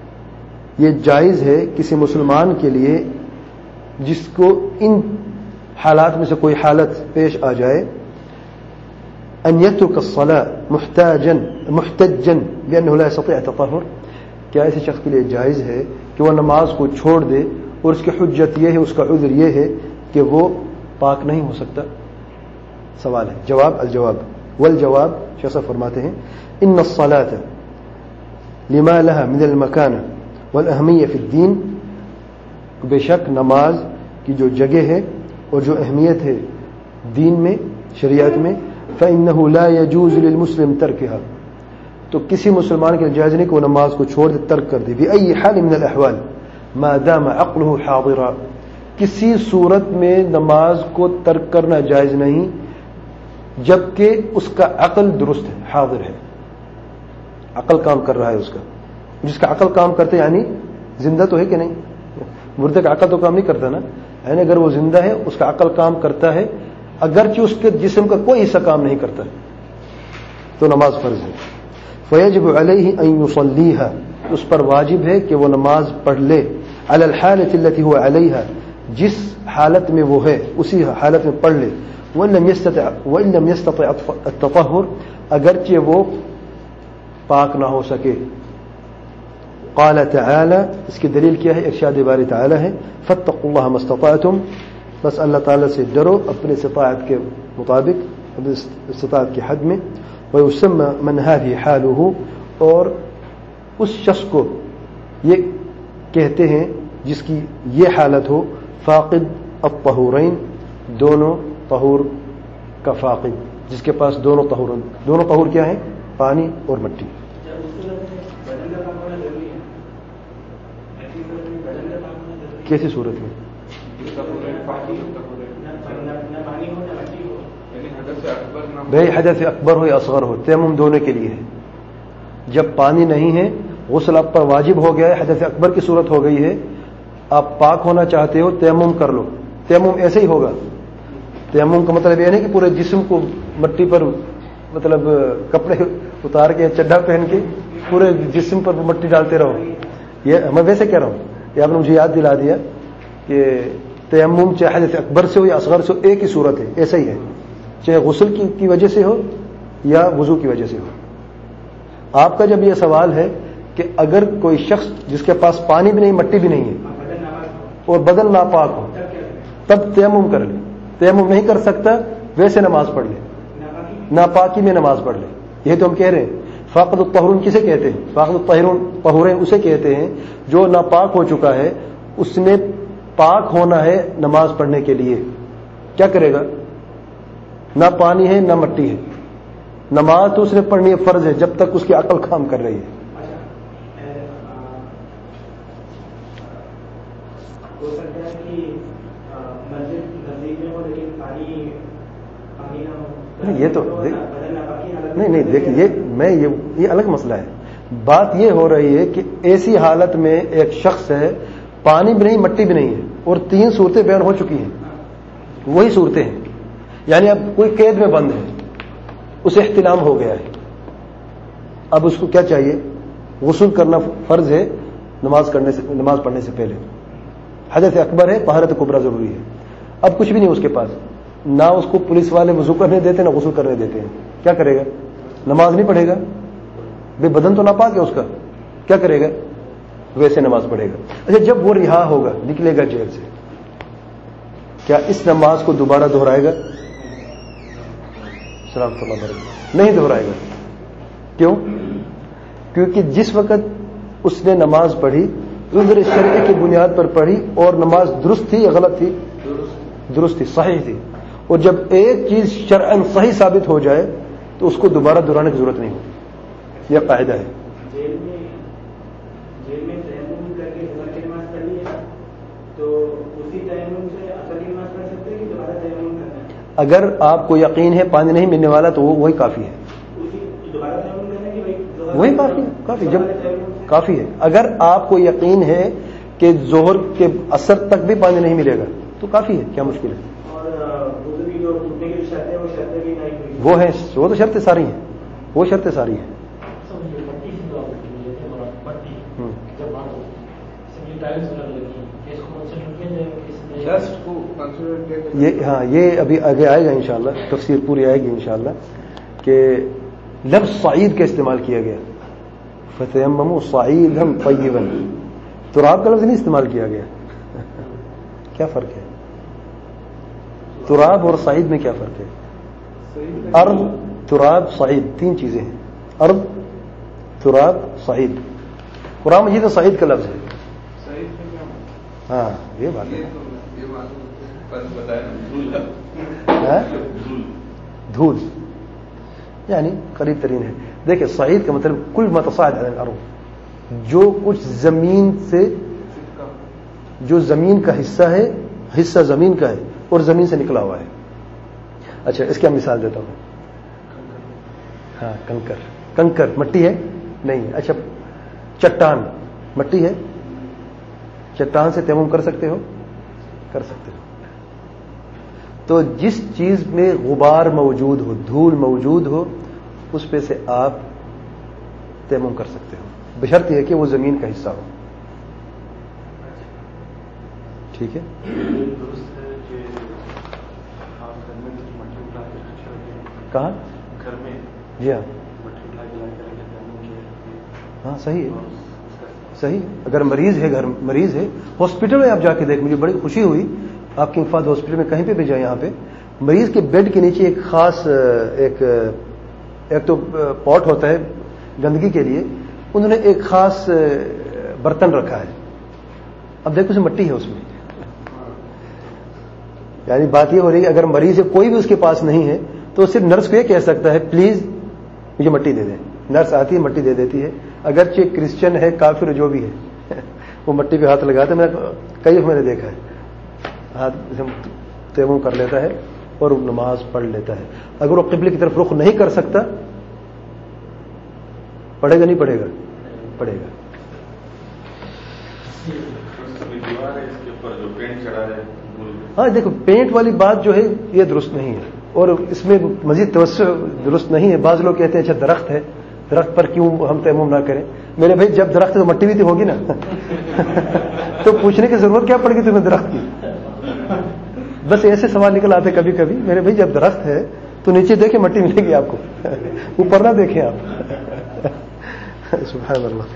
S1: یہ جائز ہے کسی مسلمان کے لیے جس کو ان حالات میں سے کوئی حالت پیش آ جائے ان يترك الصلاة محتجا بأنه لا يستطيع التطهر، کیا ایسے شخص کے لیے جائز ہے کہ وہ نماز کو چھوڑ دے اور اس کی حجت یہ ہے، اس کا عذر یہ ہے کہ وہ پاک نہیں ہو سکتا؟ سوال ہے، جواب الجواب والجواب شیخ صاحب فرماتے ہیں ان الصلاة لما لها من المكانة والأهمية في الدين، بے شک نماز کی جو جگہ ہے اور جو اہمیت ہے دین میں، شریعت میں، فإنه لا يجوز للمسلم تركها، تو کسی مسلمان کے جائز نہیں کہ وہ نماز کو چھوڑ دے، ترک کر دے، بأي حال من الأحوال ما دام عقله حاضرا، کسی صورت میں نماز کو ترک کرنا جائز نہیں جبکہ اس کا عقل درست ہے، حاضر ہے، عقل کام کر رہا ہے اس کا. جس کا عقل کام کرتے یعنی زندہ تو ہے کہ نہیں؟ مردے کا عقل تو کام نہیں کرتا نا، یعنی اگر وہ زندہ ہے اس کا عقل کام کرتا ہے اگرچہ اس کے جسم کا کوئی حصہ کام نہیں کرتا تو نماز فرض ہے. فیجب علیہ ان یصلیها، اس پر واجب ہے کہ وہ نماز پڑھ لے، علی الحالۃ التي هو علیہا، جس حالت میں وہ ہے اسی حالت میں پڑھ لے، وان لم يستطع التطہر، اگرچہ وہ پاک نہ ہو سکے. قال تعالی، اس کی دلیل کیا ہے؟ ارشاد باری تعالی ہے فاتقوا اللہ ما استطعتم، بس اللہ تعالی سے ڈرو اپنے استطاعت کے مطابق، اپنے استطاعت کی حد میں. ويسمى من هذه حاله، اور اس شخص کو یہ کہتے ہیں جس کی یہ حالت ہو فاقد الطہورین، دونوں طہور کا فاقد، جس کے پاس دونوں طہور کیا ہیں؟ پانی اور مٹی. کیسی صورت میں؟ بھائی حدث اکبر ہو یا اصغر ہو، تیمم دونوں کے لیے ہے. جب پانی نہیں ہے غسل آپ پر واجب ہو گیا ہے، حدث اکبر کی صورت ہو گئی ہے، آپ پاک ہونا چاہتے ہو تیمم کر لو. تیمم ایسے ہی ہوگا، تیمم کا مطلب یہ نہیں کہ پورے جسم کو مٹی پر، مطلب کپڑے اتار کے چڈھا پہن کے پورے جسم پر مٹی ڈالتے رہو. یہ میں ویسے کہہ رہا ہوں، یہ آپ نے مجھے یاد دلا دیا کہ تیمم چاہے حدث اکبر سے ہو یا اصغر سے ہو ایک ہی صورت ہے، ایسا ہی ہے، چاہے غسل کی وجہ سے ہو یا وضو کی وجہ سے ہو. آپ کا جب یہ سوال ہے کہ اگر کوئی شخص جس کے پاس پانی بھی نہیں مٹی بھی نہیں ہے اور بدن ناپاک ہو تب تیمم کر لے، تیمم نہیں کر سکتا ویسے نماز پڑھ لے، ناپاکی میں نماز پڑھ لے. یہ تو ہم کہہ رہے ہیں. فاقد الطہورین کسے کہتے ہیں؟ فاقد الطہورین اسے کہتے ہیں جو ناپاک ہو چکا ہے، اس نے پاک ہونا ہے نماز پڑھنے کے لیے. کیا کرے گا؟ نہ پانی ہے نہ مٹی ہے، نماز تو اس نے پڑھنی ہے، فرض ہے جب تک اس کی عقل کام کر رہی ہے.
S2: ہو سکتا ہے کہ مسجد نزدیک میں ہو لیکن پانی نہ ہو.
S1: یہ تو نہیں دیکھیے، یہ الگ مسئلہ ہے. بات یہ ہو رہی ہے کہ ایسی حالت میں ایک شخص ہے، پانی بھی نہیں مٹی بھی نہیں ہے، اور تین صورتیں بیان ہو چکی ہیں، وہی صورتیں ہیں. یعنی اب کوئی قید میں بند ہے، اسے احتلام ہو گیا ہے، اب اس کو کیا چاہیے؟ غسل کرنا فرض ہے نماز پڑھنے سے پہلے. حدث اکبر ہے، طہارت کبریٰ ضروری ہے. اب کچھ بھی نہیں اس کے پاس، نہ اس کو پولیس والے وضو کرنے دیتے نہ غسل کرنے دیتے ہیں. کیا کرے گا؟ نماز نہیں پڑھے گا، بے بدن تو ناپاک ہے اس کا، کیا کرے گا؟ ویسے نماز پڑھے گا. اچھا جب وہ رہا ہوگا، نکلے گا جیل سے، کیا اس نماز کو دوبارہ دہرائے گا؟ سلامت اللہ علیہ، نہیں دہرائے گا. کیوں؟ کیونکہ جس وقت اس نے نماز پڑھی عذر شرعی کی بنیاد پر پڑھی اور نماز درست تھی یا غلط تھی؟ درست تھی، صحیح تھی. اور جب ایک چیز شرعاً صحیح ثابت ہو جائے تو اس کو دوبارہ دہرانے کی ضرورت نہیں ہوتی. یہ قاعدہ ہے.
S2: جیل میں تیمم کر کے عصر کی نماز پڑھنی ہے تو اسی تیمم سے عصر کی نماز پڑھ سکتے ہیں کہ دوبارہ تیمم کرنا ہے؟
S1: اگر آپ کو یقین ہے پانی نہیں ملنے والا تو وہی کافی ہے.
S2: دوبارہ تیمم کرنا کہ
S1: وہی کافی جب کافی ہے. اگر آپ کو یقین ہے کہ ظہر کے اثر تک بھی پانی نہیں ملے گا تو کافی ہے، کیا مشکل ہے؟ وہ ہیں، وہ تو شرطیں ساری ہیں، وہ شرطیں ساری ہیں. یہ ابھی آگے آئے گا انشاءاللہ، تفسیر پوری آئے گی انشاءاللہ، کہ لفظ صعید کا استعمال کیا گیا، فتیمموا صعیدا طیبا، تراب کا لفظ نہیں استعمال کیا گیا. کیا فرق ہے؟ تراب اور صعید میں کیا فرق ہے؟ ارض، تراب، صعید، تین چیزیں ہیں. ارض، تراب، صعید. قرآن مجید میں صعید کا لفظ ہے. ہاں یہ بات ہے. دھول یعنی قریب ترین ہے. دیکھیں صعید کا مطلب کل ما تصاعد علی الارض، جو کچھ زمین سے، جو زمین کا حصہ ہے، حصہ زمین کا ہے اور زمین سے نکلا ہوا ہے. اچھا اس کی مثال دیتا ہوں. ہاں کنکر، کنکر مٹی ہے نہیں. اچھا چٹان مٹی ہے، چٹان سے تیمم کر سکتے ہو؟ کر سکتے ہو. تو جس چیز میں غبار موجود ہو، دھول موجود ہو، اس پہ سے آپ تیمم کر سکتے ہو، بشرط یہ کہ وہ زمین کا حصہ ہو. ٹھیک ہے. کہاں؟
S2: گھر میں.
S1: جی ہاں ہاں صحیح ہے، صحیح. اگر مریض ہے، گھر مریض ہے، ہاسپٹل میں آپ جا کے دیکھ، مجھے بڑی خوشی ہوئی آپ کے انفاد ہاسپٹل میں کہیں پہ بھی جائیں، یہاں پہ مریض کے بیڈ کے نیچے ایک خاص ایک تو پاٹ ہوتا ہے گندگی کے لیے، انہوں نے ایک خاص برتن رکھا ہے. اب دیکھو اسے مٹی ہے اس میں. یعنی بات یہ ہو رہی ہے اگر مریض ہے کوئی بھی اس کے پاس نہیں ہے تو صرف نرس کو یہ کہہ سکتا ہے پلیز مجھے مٹی دے دیں. نرس آتی ہے مٹی دے دیتی ہے، اگرچہ کرسچن ہے، کافر جو بھی ہے وہ مٹی پہ ہاتھ لگاتا ہے. میں نے دیکھا ہے ہاتھ تیمم کر لیتا ہے اور نماز پڑھ لیتا ہے. اگر وہ قبلے کی طرف رخ نہیں کر سکتا، پڑھے گا نہیں پڑھے گا؟ پڑھے گا. ہاں دیکھو پینٹ والی بات جو ہے یہ درست نہیں ہے اور اس میں مزید توسع درست نہیں ہے. بعض لوگ کہتے ہیں اچھا درخت ہے، درخت پر کیوں ہم تیمم نہ کریں؟ میرے بھائی جب درخت ہے تو مٹی بھی تو ہوگی نا تو پوچھنے کی ضرورت کیا پڑ گئی تمہیں درخت کی؟ بس ایسے سوال نکل آتے کبھی کبھی. میرے بھائی جب درخت ہے تو نیچے دیکھیں مٹی ملے گی آپ کو، اوپر نہ دیکھیں آپ. سبحان اللہ.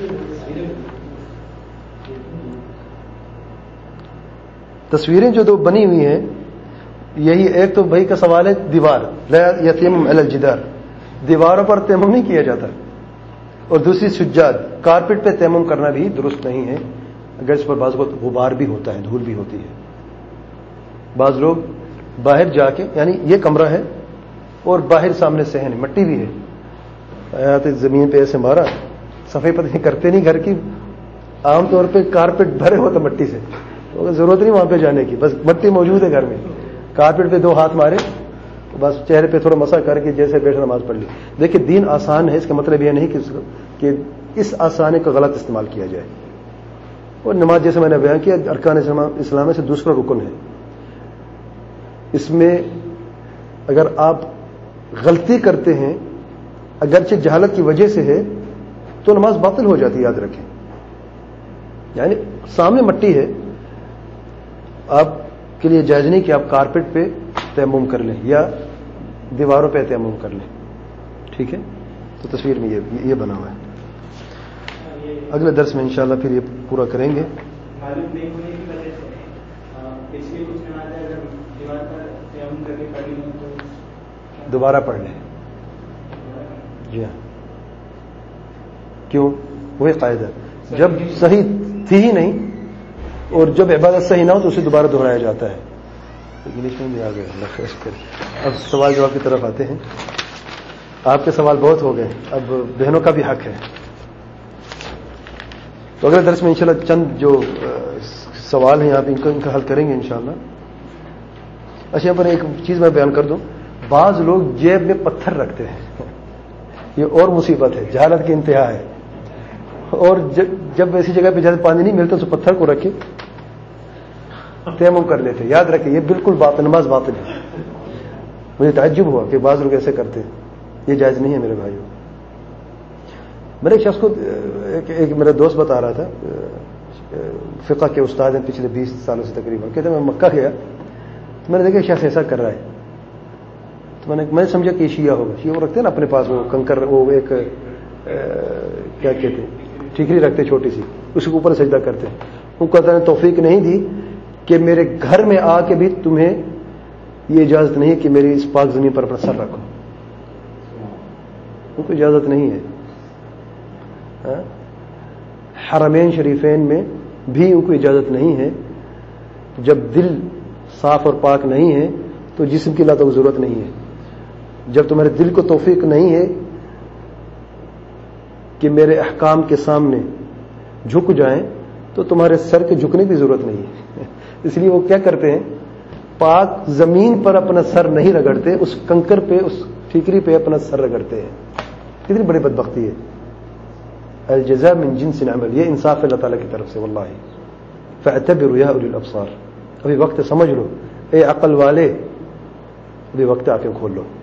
S1: تصویریں جو دو بنی ہوئی ہیں، یہی ایک تو بھائی کا سوال ہے دیوار، لا یتیمم علی الجدار، دیواروں پر تیمم نہیں کیا جاتا. اور دوسری سجاد، کارپٹ پہ تیمم کرنا بھی درست نہیں ہے، اگر اس پر بعض وقت غبار بھی ہوتا ہے، دھول بھی ہوتی ہے. بعض لوگ باہر جا کے، یعنی یہ کمرہ ہے اور باہر سامنے صحن مٹی بھی ہے، زمین پہ ایسے مارا، صفائی پتہ نہیں کرتے نہیں گھر کی. عام طور پہ کارپٹ بھرے ہوتا مٹی سے، ضرورت نہیں وہاں پہ جانے کی، بس مٹی موجود ہے گھر میں، کارپٹ پہ دو ہاتھ مارے، بس چہرے پہ تھوڑا مسح کر کے جیسے بیٹھے نماز پڑھ لی. دیکھیں دین آسان ہے، اس کا مطلب یہ نہیں کہ اس آسانی کا غلط استعمال کیا جائے. اور نماز جیسے میں نے بیان کیا ارکان اسلام میں سے دوسرا رکن ہے. اس میں اگر آپ غلطی کرتے ہیں، اگرچہ جہالت کی وجہ سے ہے، تو نماز باطل ہو جاتی ہے، یاد رکھیں. یعنی سامنے مٹی ہے، آپ کے لیے جائز نہیں کہ آپ کارپٹ پہ تیمم کر لیں یا دیواروں پہ تیمم کر لیں. ٹھیک ہے. تو تصویر میں یہ بنا ہوا ہے. اگلے درس میں انشاءاللہ پھر یہ پورا کریں گے.
S2: معلوم نہیں ہونے کی وجہ سے پچھلے کچھ نماز اگر دیوار پر تیمم کر کے پڑھی ہوں تو
S1: دوبارہ پڑھ لیں. جی ہاں. کیوں؟ وہی قاعدہ، جب صحیح تھی ہی نہیں اور جب عبادت صحیح نہ ہو تو اسے دوبارہ دہرایا جاتا ہے. انگلش میں بھی آ گئے. اللہ خیر کرے. اب سوال جواب کی طرف آتے ہیں. آپ کے سوال بہت ہو گئے، اب بہنوں کا بھی حق ہے. تو اگلے درس میں انشاءاللہ چند جو سوال ہیں آپ ان کا حل کریں گے انشاءاللہ. اچھا یہاں پر ایک چیز میں بیان کر دوں، بعض لوگ جیب میں پتھر رکھتے ہیں، یہ اور مصیبت ہے، جہالت کی انتہا ہے. اور جب ایسی جگہ پہ زیادہ پانی نہیں ملتا تو پتھر کو رکھے تیمم کر لیتے. یاد رکھیں یہ بالکل نماز باطل ہے. مجھے تعجب ہوا کہ بعض لوگ ایسے کرتے ہیں، یہ جائز نہیں ہے میرے بھائیوں. میں نے ایک شخص کو ایک میرا دوست بتا رہا تھا، فقہ کے استاد ہیں پچھلے 20 سالوں سے تقریباً، کہتے ہیں میں مکہ گیا تو میں نے دیکھا شخص ایسا کر رہا ہے، تو میں نے سمجھا کہ شیعہ ہوگا. شیعہ وہ رکھتے ہیں نا اپنے پاس وہ کنکر، وہ ایک کیا کہتے ہیں ٹھیکری رکھتے چھوٹی سی، اس کے اوپر سجدہ کرتے ہیں. ان کو اللہ نے توفیق نہیں دی کہ میرے گھر میں آ کے بھی تمہیں یہ اجازت نہیں ہے کہ میری اس پاک زمین پر اپنا سر رکھو. ان کو اجازت نہیں ہے. حرمین شریفین میں بھی ان کو اجازت نہیں ہے. جب دل صاف اور پاک نہیں ہے تو جسم کی اللہ کو ضرورت نہیں ہے. جب تمہارے دل کو توفیق نہیں ہے کہ میرے احکام کے سامنے جھک جائیں تو تمہارے سر کے جھکنے کی ضرورت نہیں ہے. اس لیے وہ کیا کرتے ہیں، پاک زمین پر اپنا سر نہیں رگڑتے، اس کنکر پہ، اس ٹھیکری پہ اپنا سر رگڑتے ہیں. کتنی بڑی بدبختی ہے. الجزاء من جنس العمل، یہ انصاف ہے اللہ تعالیٰ کی طرف سے. واللہ فاعتبروا یا اولی الابصار، ابھی وقت سمجھ لو اے عقل والے، ابھی وقت آنکھیں کھول لو.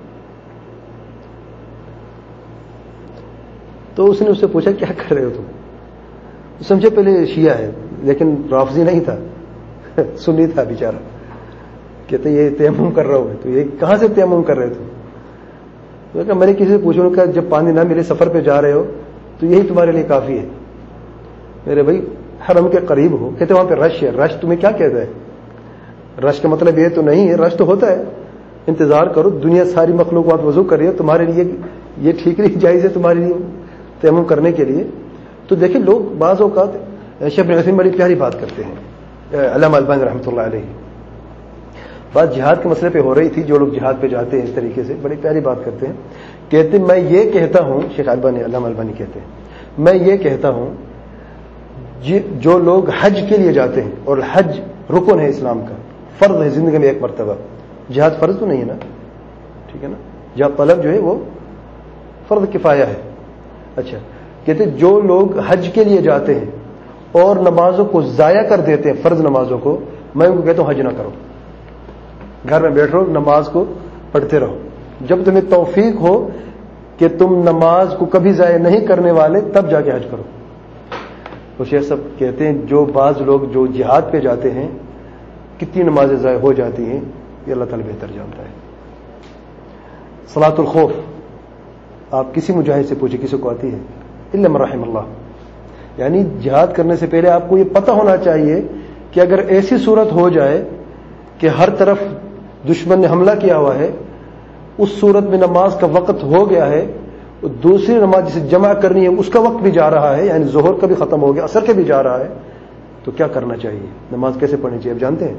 S1: تو اس نے اس سے پوچھا کیا کر رہے ہو تم؟ سمجھے پہلے شیعہ ہے لیکن رافضی نہیں تھا، سنی تھا بیچارہ. کہتے یہ تیمم کر رہا ہوں. تو یہ کہاں سے تیمم کر رہے تھے؟ میں نے کسی سے پوچھا کہ جب پانی نہ ملے سفر پہ جا رہے ہو تو یہی تمہارے لیے کافی ہے. میرے بھائی حرم کے قریب ہو، کہتے وہاں پہ رش ہے. رش تمہیں کیا کہتا ہے؟ رش کا مطلب یہ تو نہیں ہے، رش تو ہوتا ہے. انتظار کرو، دنیا ساری مخلوق وہاں وضو کر رہی ہے، تمہارے لیے یہ ٹھیک نہیں جائز ہے تمہارے لیے تیمم کرنے کے لیے. تو دیکھیں لوگ بعض اوقات شیخ ابن عثیمین بڑی پیاری بات کرتے ہیں، علامہ البانی رحمۃ اللہ علیہ. بات جہاد کے مسئلے پہ ہو رہی تھی، جو لوگ جہاد پہ جاتے ہیں اس طریقے سے بڑی پیاری بات کرتے ہیں. کہتے ہیں میں یہ کہتا ہوں، شیخ البانی علامہ البانی کہتے ہیں، میں یہ کہتا ہوں جو لوگ حج کے لیے جاتے ہیں، اور حج رکن ہے اسلام کا، فرض ہے زندگی میں ایک مرتبہ. جہاد فرض تو نہیں ہے نا، ٹھیک ہے نا، جہاد طلب جو ہے وہ فرض کفایہ ہے. اچھا، کہتے جو لوگ حج کے لیے جاتے ہیں اور نمازوں کو ضائع کر دیتے ہیں، فرض نمازوں کو، میں ان کو کہتا ہوں حج نہ کرو، گھر میں بیٹھ رہو، نماز کو پڑھتے رہو. جب تمہیں توفیق ہو کہ تم نماز کو کبھی ضائع نہیں کرنے والے تب جا کے حج کرو. تو شیخ صاحب کہتے ہیں جو بعض لوگ جو جہاد پہ جاتے ہیں کتنی نمازیں ضائع ہو جاتی ہیں یہ اللہ تعالیٰ بہتر جانتا ہے. صلاۃ الخوف آپ کسی مجاہد سے پوچھیں کسی کو آتی ہے؟ الا من رحم اللہ. یعنی جہاد کرنے سے پہلے آپ کو یہ پتہ ہونا چاہیے کہ اگر ایسی صورت ہو جائے کہ ہر طرف دشمن نے حملہ کیا ہوا ہے، اس صورت میں نماز کا وقت ہو گیا ہے، دوسری نماز جسے جمع کرنی ہے اس کا وقت بھی جا رہا ہے، یعنی ظہر کا بھی ختم ہو گیا، عصر کا بھی جا رہا ہے، تو کیا کرنا چاہیے؟ نماز کیسے پڑھنی چاہیے آپ جانتے ہیں؟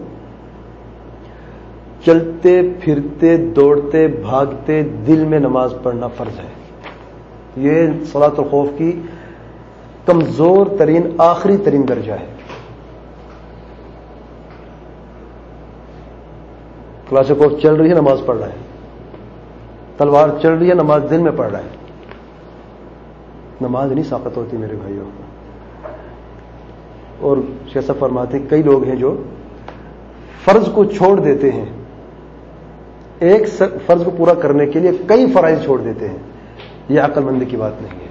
S1: چلتے پھرتے دوڑتے بھاگتے دل میں نماز پڑھنا فرض ہے. یہ صلاۃ الخوف کی کمزور ترین آخری ترین درجہ ہے. کلاس خوف چل رہی ہے، نماز پڑھ رہا ہے. تلوار چل رہی ہے، نماز دل میں پڑھ رہا ہے. نماز نہیں ساقط ہوتی میرے بھائیوں. اور شیخ صاحب فرماتے ہیں کئی لوگ ہیں جو فرض کو چھوڑ دیتے ہیں، ایک فرض کو پورا کرنے کے لیے کئی فرائض چھوڑ دیتے ہیں. یہ عقل مندی کی بات نہیں ہے.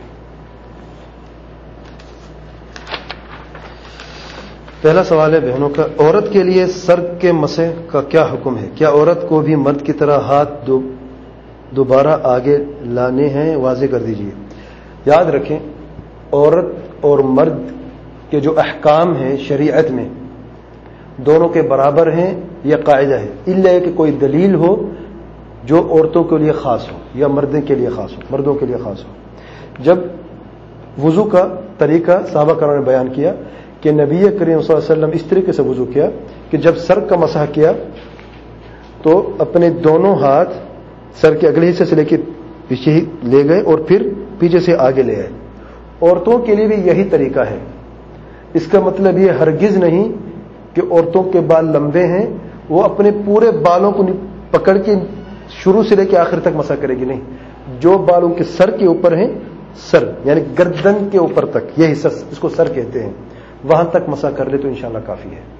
S1: پہلا سوال ہے بہنوں کا، عورت کے لیے سر کے مسح کا کیا حکم ہے؟ کیا عورت کو بھی مرد کی طرح ہاتھ دوبارہ آگے لانے ہیں؟ واضح کر دیجیے. یاد رکھیں عورت اور مرد کے جو احکام ہیں شریعت میں دونوں کے برابر ہیں، یہ قاعدہ ہے، الا کہ کوئی دلیل ہو جو عورتوں کے لیے خاص ہو یا مردوں کے لیے خاص ہو، مردوں کے لیے خاص ہو. جب وضو کا طریقہ صحابہ کرام نے بیان کیا کہ نبی کریم صلی اللہ علیہ وسلم اس طریقے سے وضو کیا کہ جب سر کا مسح کیا تو اپنے دونوں ہاتھ سر کے اگلے حصے سے لے کے پیچھے ہی لے گئے اور پھر پیچھے سے آگے لے آئے. عورتوں کے لیے بھی یہی طریقہ ہے. اس کا مطلب یہ ہرگز نہیں کہ عورتوں کے بال لمبے ہیں وہ اپنے پورے بالوں کو پکڑ کے شروع سے لے کے آخر تک مسح کرے گی، نہیں. جو بال ان کے سر کے اوپر ہیں، سر یعنی گردن کے اوپر تک، یہ حصہ اس کو سر کہتے ہیں، وہاں تک مسح کر لے تو انشاءاللہ کافی ہے.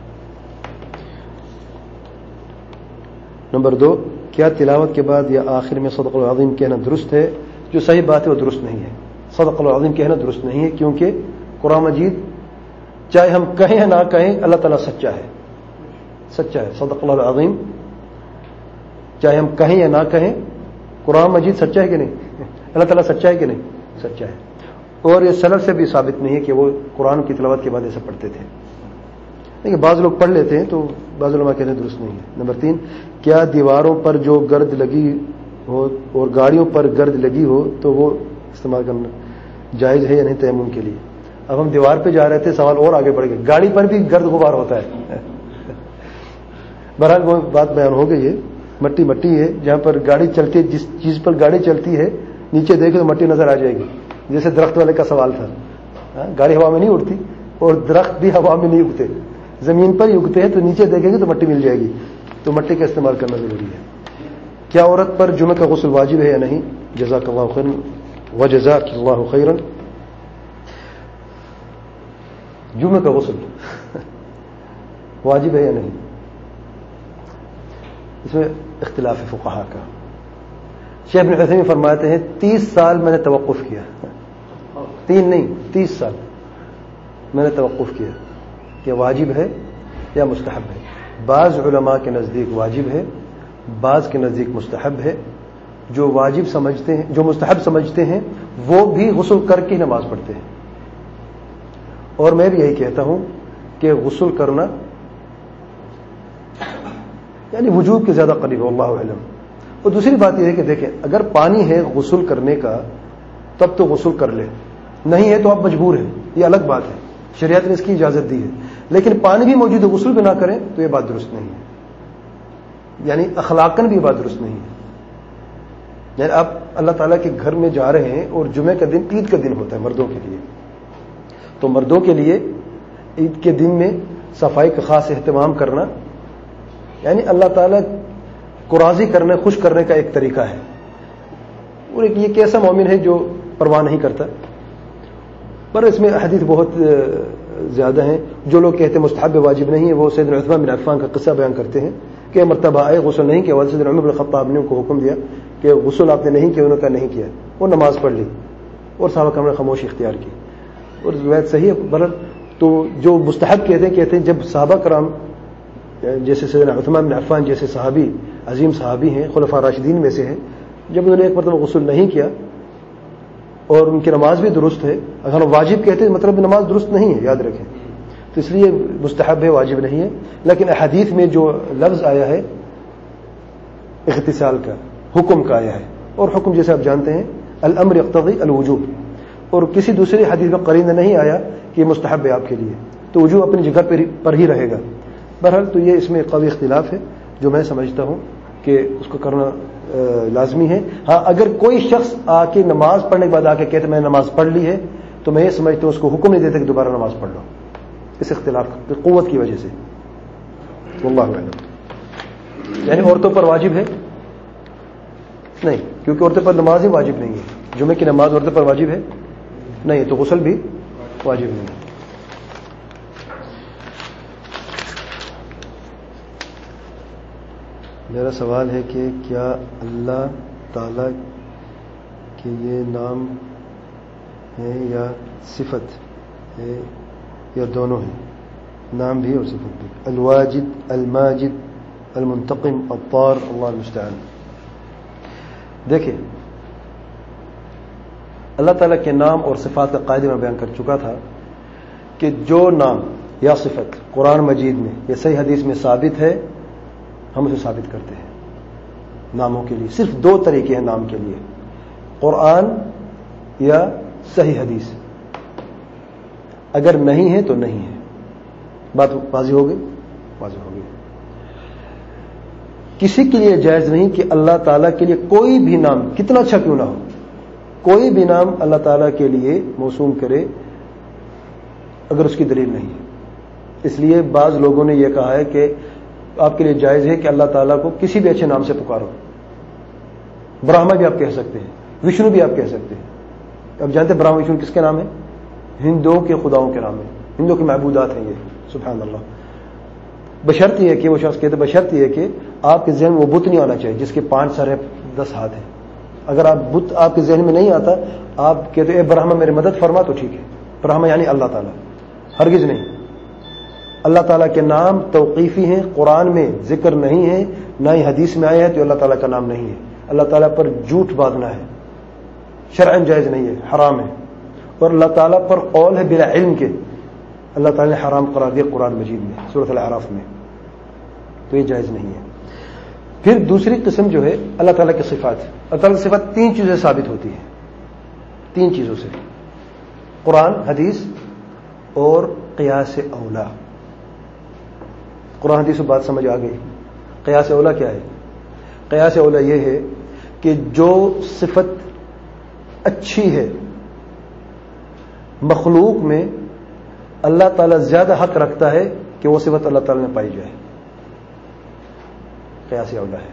S1: نمبر 2، کیا تلاوت کے بعد یا آخر میں صدق اللہ العظیم کہنا درست ہے؟ جو صحیح بات ہے وہ درست نہیں ہے. صدق اللہ العظیم کہنا درست نہیں ہے، کیونکہ قرآن مجید چاہے ہم کہیں یا نہ کہیں اللہ تعالیٰ سچا ہے. سچا ہے. صدق اللہ العظیم. چاہے ہم کہیں یا نہ کہیں, قرآن مجید سچا ہے کہ نہیں؟ اللہ تعالیٰ سچا ہے کہ نہیں؟ سچا ہے. اور یہ سلف سے بھی ثابت نہیں ہے کہ وہ قرآن کی تلاوت کے بعد ایسا پڑھتے تھے. دیکھیے بعض لوگ پڑھ لیتے ہیں تو بعض علماء کہتے ہیں درست نہیں ہے. نمبر 3, کیا دیواروں پر جو گرد لگی ہو اور گاڑیوں پر گرد لگی ہو تو وہ استعمال کرنا جائز ہے یا نہیں تیمم کے لیے؟ اب ہم دیوار پہ جا رہے تھے, سوال اور آگے بڑھ گئے. گاڑی پر بھی گرد غبار ہوتا ہے. بہرحال وہ بات بیان ہو گئی ہے. مٹی مٹی ہے, جہاں پر گاڑی چلتی ہے, جس چیز پر گاڑی چلتی ہے نیچے دیکھے تو مٹی نظر آ جائے گی. جیسے درخت والے کا سوال تھا, گاڑی ہوا میں نہیں اڑتی اور درخت بھی ہوا میں نہیں اگتے, زمین پر ہی اگتے ہیں, تو نیچے دیکھیں گے تو مٹی مل جائے گی. تو مٹی کا استعمال کرنا ضروری ہے. کیا عورت پر جمعہ کا غسل واجب ہے یا نہیں؟ جزاک اللہ خیرا وجزاک اللہ خیرا. جمعہ کا غسل واجب ہے یا نہیں, اس میں اختلاف ہے فقہا کا. شیخ ابن عثیمین فرماتے ہیں 30 سال میں نے توقف کیا, 3 نہیں 30 سال میں نے توقف کیا کہ واجب ہے یا مستحب ہے. بعض علماء کے نزدیک واجب ہے, بعض کے نزدیک مستحب ہے. جو واجب سمجھتے ہیں, جو مستحب سمجھتے ہیں, وہ بھی غسل کر کے نماز پڑھتے ہیں. اور میں بھی یہی کہتا ہوں کہ غسل کرنا یعنی وجوب کے زیادہ قریب ہے, اللہ علم. اور دوسری بات یہ ہے کہ دیکھیں, اگر پانی ہے غسل کرنے کا تب تو غسل کر لے, نہیں ہے تو آپ مجبور ہیں, یہ الگ بات ہے, شریعت نے اس کی اجازت دی ہے. لیکن پانی بھی موجود ہے, غسل بھی نہ کریں تو یہ بات درست نہیں ہے, یعنی اخلاقاً بھی یہ بات درست نہیں ہے. یعنی آپ اللہ تعالیٰ کے گھر میں جا رہے ہیں اور جمعے کا دن عید کا دن ہوتا ہے مردوں کے لیے, تو مردوں کے لیے عید کے دن میں صفائی کا خاص اہتمام کرنا یعنی اللہ تعالیٰ کو راضی کرنے, خوش کرنے کا ایک طریقہ ہے. اور یہ کیسا مومن ہے جو پرواہ نہیں کرتا. پر اس میں حدیث بہت زیادہ ہیں. جو لوگ کہتے ہیں مستحب واجب نہیں ہے, وہ سیدنا عثمان بن عفان کا قصہ بیان کرتے ہیں کہ مرتبہ آئے غسل نہیں کیا, سیدنا عمر بن الخطاب نے ان کو حکم دیا کہ غسل آپ نے نہیں کیا, انہوں نے نہیں کیا, وہ نماز پڑھ لی اور صحابہ کرام نے خاموشی اختیار کی. اور روایت صحیح ہے. برحال تو جو مستحب کہتے ہیں جب صحابہ کرام جیسے سیدنا عثمان بن عفان جیسے صحابی, عظیم صحابی ہیں, خلفاء راشدین میں سے ہیں, جب انہوں نے ایک مرتبہ غسل نہیں کیا اور ان کی نماز بھی درست ہے, اگر واجب کہتے ہیں مطلب نماز درست نہیں ہے, یاد رکھیں. تو اس لیے مستحب ہے, واجب نہیں ہے. لیکن احادیث میں جو لفظ آیا ہے اغتسال کا, حکم کا آیا ہے, اور حکم جیسے آپ جانتے ہیں الامر یقتضی الوجوب, اور کسی دوسری حدیث میں قرینہ نہیں آیا کہ یہ مستحب ہے آپ کے لیے, تو وجوب اپنی جگہ پر ہی رہے گا. بہرحال تو یہ اس میں قوی اختلاف ہے جو میں سمجھتا ہوں کہ اس کو کرنا لازمی ہے. ہاں اگر کوئی شخص آ کے نماز پڑھنے کے بعد آ کے کہتے میں نے نماز پڑھ لی ہے, تو میں یہ سمجھتا ہوں اس کو حکم نہیں دیتا کہ دوبارہ نماز پڑھ لو, اس اختلاف کی قوت کی وجہ سے. واللہ اعلم. یعنی عورتوں پر واجب ہے نہیں, کیونکہ عورتوں پر نماز ہی واجب نہیں ہے. جمعے کی نماز عورتوں پر واجب ہے نہیں, تو غسل بھی واجب نہیں ہے. میرا سوال ہے کہ کیا اللہ تعالیٰ کے یہ نام ہے یا صفت ہے یا دونوں ہیں؟ نام بھی اور صفت بھی. الواجد, الماجد, المنتقم, الطار, اللہ المستعان. دیکھیں اللہ تعالیٰ کے نام اور صفات کا قاعدہ میں بیان کر چکا تھا کہ جو نام یا صفت قرآن مجید میں یا صحیح حدیث میں ثابت ہے ہم اسے ثابت کرتے ہیں. ناموں کے لیے صرف 2 طریقے ہیں نام کے لیے, قرآن یا صحیح حدیث. اگر نہیں ہے تو نہیں ہے. بات واضح ہو گئی, واضح ہو گئی. کسی کے لیے جائز نہیں کہ اللہ تعالیٰ کے لیے کوئی بھی نام کتنا اچھا کیوں نہ ہو, کوئی بھی نام اللہ تعالیٰ کے لیے موسوم کرے اگر اس کی دلیل نہیں ہے. اس لیے بعض لوگوں نے یہ کہا ہے کہ آپ کے لیے جائز ہے کہ اللہ تعالیٰ کو کسی بھی اچھے نام سے پکارو. برہما بھی آپ کہہ سکتے ہیں, وشنو بھی آپ کہہ سکتے ہیں. اب جانتے ہیں برہما وشنو کس کے نام ہے؟ ہندوؤں کے خداؤں کے نام ہے, ہندوؤں کے معبودات ہیں یہ. سبحان اللہ. بشرط یہ ہے کہ وہ شخص کہتے بشرط یہ ہے کہ آپ کے ذہن میں وہ بت نہیں آنا چاہیے جس کے 5 سر ہے 10 ہاتھ ہیں. اگر آپ بت آپ کے ذہن میں نہیں آتا, آپ کہتے اے برہما میری مدد فرما, تو ٹھیک ہے. برہما یعنی اللہ تعالیٰ, ہرگز نہیں. اللہ تعالیٰ کے نام توقیفی ہیں، قرآن میں ذکر نہیں ہے، نہ ہی حدیث میں آیا ہے، تو اللہ تعالیٰ کا نام نہیں ہے. اللہ تعالیٰ پر جھوٹ باندھنا ہے، شرعاً جائز نہیں ہے، حرام ہے. اور اللہ تعالیٰ پر قول ہے بلا علم کے، اللہ تعالیٰ نے حرام قرار دیا قرآن مجید میں سورۃ الاعراف میں، تو یہ جائز نہیں ہے. پھر دوسری قسم جو ہے اللہ تعالیٰ کی صفات. اللہ تعالیٰ کی صفات 3 چیزیں ثابت ہوتی ہیں، 3 چیزوں سے: قرآن، حدیث اور قیاس اولا. قرآن حدیث سے بات سمجھ آ گئی. قیاس اولا کیا ہے؟ قیاس اولا یہ ہے کہ جو صفت اچھی ہے مخلوق میں، اللہ تعالیٰ زیادہ حق رکھتا ہے کہ وہ صفت اللہ تعالیٰ میں پائی جائے. قیاس اولا ہے.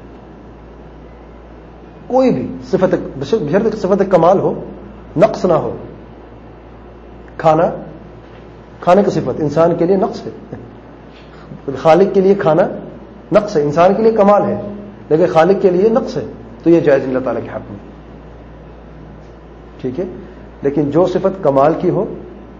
S1: کوئی بھی صفت، بشرط صفت کمال ہو، نقص نہ ہو. کھانے کی صفت انسان کے لیے نقص ہے، خالق کے لیے کھانا نقص ہے، انسان کے لیے کمال ہے، لیکن خالق کے لیے نقص ہے، تو یہ جائز اللہ تعالیٰ کے حق میں. ٹھیک ہے. لیکن جو صفت کمال کی ہو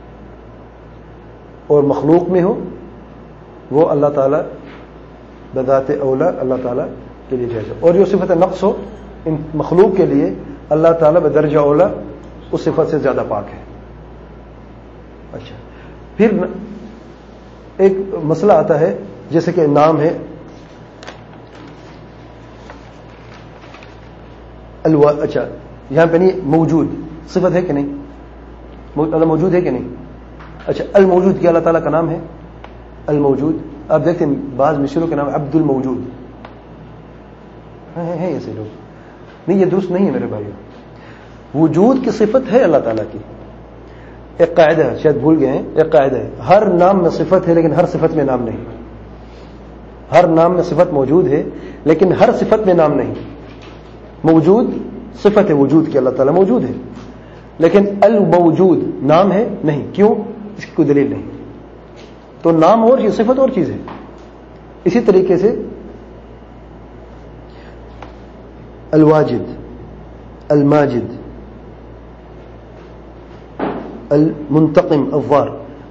S1: اور مخلوق میں ہو، وہ اللہ تعالیٰ بذات اولا اللہ تعالیٰ کے لیے جائز ہے. اور جو صفت نقص ہو ان مخلوق کے لیے، اللہ تعالیٰ بدرجہ اولا اس صفت سے زیادہ پاک ہے. اچھا، پھر ایک مسئلہ آتا ہے جیسے کہ نام ہے اچھا یہاں پہ نہیں موجود، صفت ہے کہ نہیں؟ اللہ موجود ہے کہ نہیں؟ اچھا، الموجود کیا اللہ تعالیٰ کا نام ہے؟ الموجود. آپ دیکھتے ہیں بعض مصروں کے نام عبد الموجود ہیں ایسے لوگ. نہیں، یہ درست نہیں ہے میرے بھائیو. وجود کی صفت ہے اللہ تعالیٰ کی. ایک قاعدہ ہے، شاید بھول گئے ہیں، ایک قاعدہ ہے، ہر نام میں صفت ہے لیکن ہر صفت میں نام نہیں. ہر نام میں صفت موجود ہے لیکن ہر صفت میں نام نہیں. موجود صفت ہے وجود کی، اللہ تعالیٰ موجود ہے، لیکن الموجود نام ہے نہیں. کیوں؟ اس کی کوئی دلیل نہیں. تو نام اور چیز، صفت اور چیز ہے. اسی طریقے سے الواجد، الماجد، المنتقم، الضار.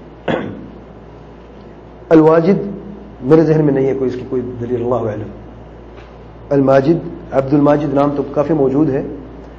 S1: الواجد میرے ذہن میں نہیں ہے کوئی، اس کی کوئی دلیل، اللہ اعلم. الماجد، عبد الماجد نام تو کافی موجود ہے،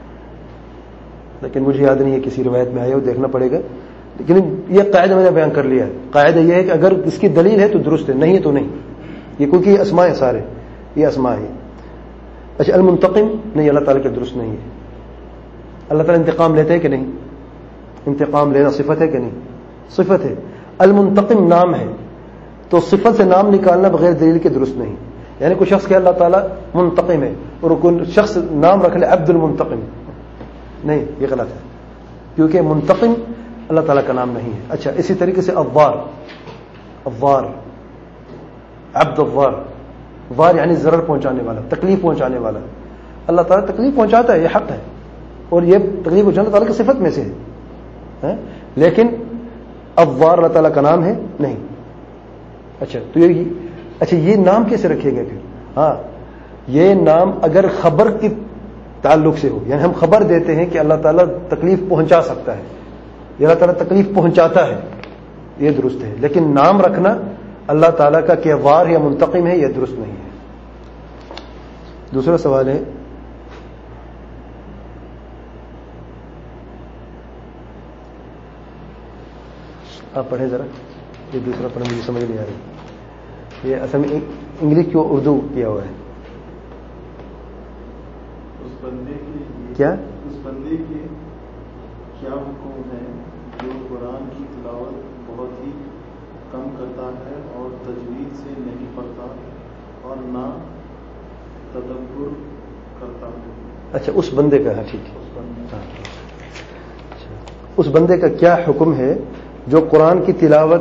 S1: لیکن مجھے یاد نہیں ہے کسی روایت میں آیا ہو، دیکھنا پڑے گا. لیکن یہ قاعدہ میں نے بیان کر لیا ہے. قاعدہ یہ ہے کہ اگر اس کی دلیل ہے تو درست ہے، نہیں ہے تو نہیں. یہ کیونکہ یہ اسماء ہیں سارے، یہ اسماء ہے. اچھا، المنتقم نہیں، اللہ تعالیٰ کے درست نہیں ہے. اللہ تعالیٰ انتقام لیتے ہیں کہ نہیں؟ انتقام لینا صفت ہے کہ نہیں؟ صفت ہے. المنتقم نام ہے، تو صفت سے نام نکالنا بغیر دلیل کے درست نہیں. یعنی کوئی شخص کہ اللہ تعالیٰ منتقم ہے اور کوئی شخص نام رکھ لے عبد المنتقم، نہیں، یہ غلط ہے، کیونکہ منتقم اللہ تعالیٰ کا نام نہیں ہے. اچھا، اسی طریقے سے الضار، الضار، عبد الضار. ضار یعنی ضرر پہنچانے والا، تکلیف پہنچانے والا. اللہ تعالیٰ تکلیف پہنچاتا ہے، یہ حق ہے، اور یہ تکلیف پہنچانا تعالیٰ کی صفت میں سے ہے، لیکن الضار اللہ تعالیٰ کا نام ہے نہیں. اچھا، تو یہ نام کیسے رکھے گئے پھر؟ ہاں، یہ نام اگر خبر کی تعلق سے ہو، یعنی ہم خبر دیتے ہیں کہ اللہ تعالیٰ تکلیف پہنچا سکتا ہے، یہ اللہ تعالیٰ تکلیف پہنچاتا ہے، یہ درست ہے. لیکن نام رکھنا اللہ تعالیٰ کا کہ وار یا منتقم ہے، یہ درست نہیں ہے. دوسرا سوال ہے آپ پڑھیں ذرا، یہ دوسرا پڑھیں، مجھے سمجھ نہیں آ رہی. یہ اصل میں انگلش کی اردو کیا ہوا ہے.
S3: اس بندے کی
S1: کیا
S3: حکم ہے جو قرآن کی تلاوت بہت ہی کم کرتا ہے اور تجوید سے نہیں پڑھتا اور نہ تدبر کرتا ہے؟
S1: اچھا، اس بندے کا، ٹھیک ہے. اس بندے کا کیا حکم ہے جو قرآن کی تلاوت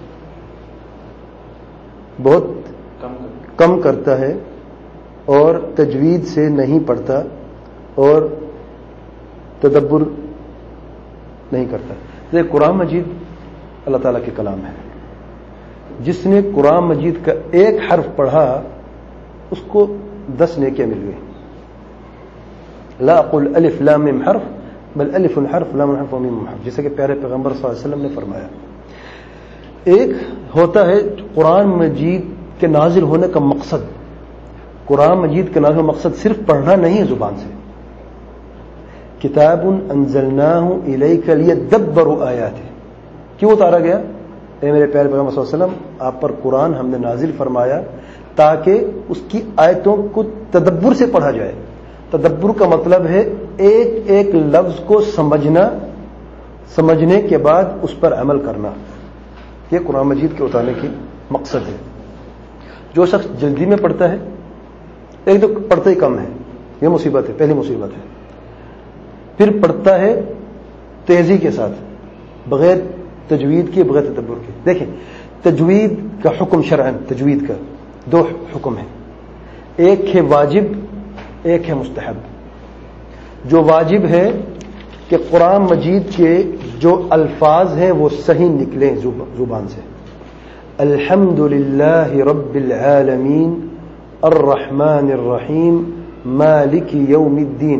S1: بہت کم کرتا ہے اور تجوید سے نہیں پڑھتا اور تدبر نہیں کرتا؟ یہ قرآن مجید اللہ تعالیٰ کے کلام ہے. جس نے قرآن مجید کا ایک حرف پڑھا اس کو 10 نیکیاں مل گئی. لا اقول الف لام میم حرف بل الف حرف لام حرف و میم حرف، جیسے کہ پیارے پیغمبر صلی اللہ علیہ وسلم نے فرمایا. ایک ہوتا ہے قرآن مجید کے نازل ہونے کا مقصد. قرآن مجید کے نازل ہونے کا مقصد صرف پڑھنا نہیں ہے زبان سے. کتاب انزلناہ الیک لیدبروا آیاتہ، کیوں اتارا گیا؟ اے میرے پیارے پیغمبر صلی اللہ علیہ وسلم، آپ پر قرآن ہم نے نازل فرمایا تاکہ اس کی آیتوں کو تدبر سے پڑھا جائے. تدبر کا مطلب ہے ایک ایک لفظ کو سمجھنے کے بعد اس پر عمل کرنا. یہ قرآن مجید کے اتارنے کی مقصد ہے. جو شخص جلدی میں پڑھتا ہے، ایک تو پڑھتا ہی کم ہے، یہ مصیبت ہے، پہلی مصیبت ہے. پھر پڑھتا ہے تیزی کے ساتھ، بغیر تجوید کے، بغیر تدبر کے. دیکھیں تجوید کا حکم شرعاً، تجوید کا دو حکم ہیں، ایک ہے واجب، ایک ہے مستحب. جو واجب ہے کہ قرآن مجید کے جو الفاظ ہیں وہ صحیح نکلیں زبان سے. الحمد للہ رب العالمین الرحمن الرحیم مالک یوم الدین.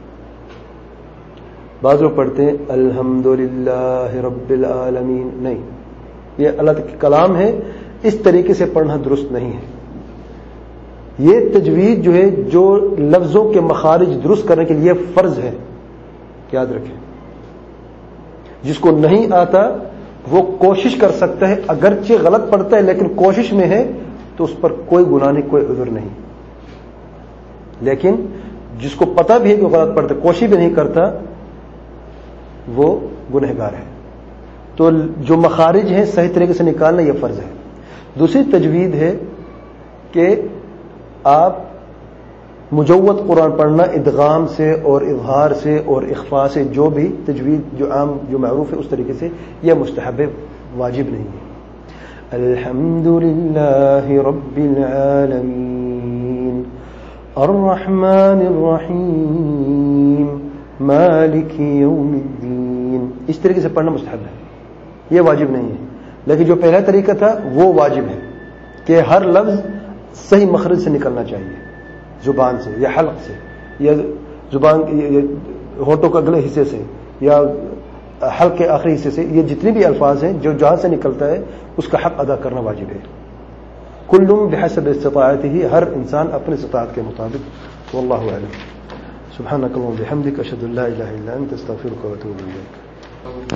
S1: بعض لوگ پڑھتے ہیں الحمد للہ رب العالمین، نہیں، یہ اللہ کا کلام ہے، اس طریقے سے پڑھنا درست نہیں ہے. یہ تجوید جو ہے، جو لفظوں کے مخارج درست کرنے کے لیے فرض ہے، یاد رکھیں. جس کو نہیں آتا وہ کوشش کر سکتا ہے، اگرچہ غلط پڑھتا ہے لیکن کوشش میں ہے تو اس پر کوئی گناہ نہیں، کوئی عذر نہیں. لیکن جس کو پتہ بھی ہے کہ وہ غلط پڑھتا ہے، کوشش بھی نہیں کرتا، وہ گنہگار ہے. تو جو مخارج ہیں صحیح طریقے سے نکالنا یہ فرض ہے. دوسری تجوید ہے کہ آپ مجود قرآن پڑھنا ادغام سے اور اظہار سے اور اخفاء سے، جو بھی تجوید جو عام جو معروف ہے اس طریقے سے، یہ مستحب، واجب نہیں ہے. الحمد للہ رب العالمین الرحمن الرحیم مالک یوم الدین، اس طریقے سے پڑھنا مستحب ہے، یہ واجب نہیں ہے. لیکن جو پہلا طریقہ تھا وہ واجب ہے کہ ہر لفظ صحیح مخرج سے نکلنا چاہیے، زبان سے یا حلق سے یا زبان ہونٹوں کے اگلے حصے سے یا حلق کے آخری حصے سے. یہ جتنے بھی الفاظ ہیں جو جہاں سے نکلتا ہے اس کا حق ادا کرنا واجب ہے. کل بحسب استطاعتہ، ہر انسان اپنے استطاعت کے مطابق. واللہ اعلم. سبحانک اللہم وبحمدک، اشہد ان لا الہ الا انت، استغفرک واتوب الیک.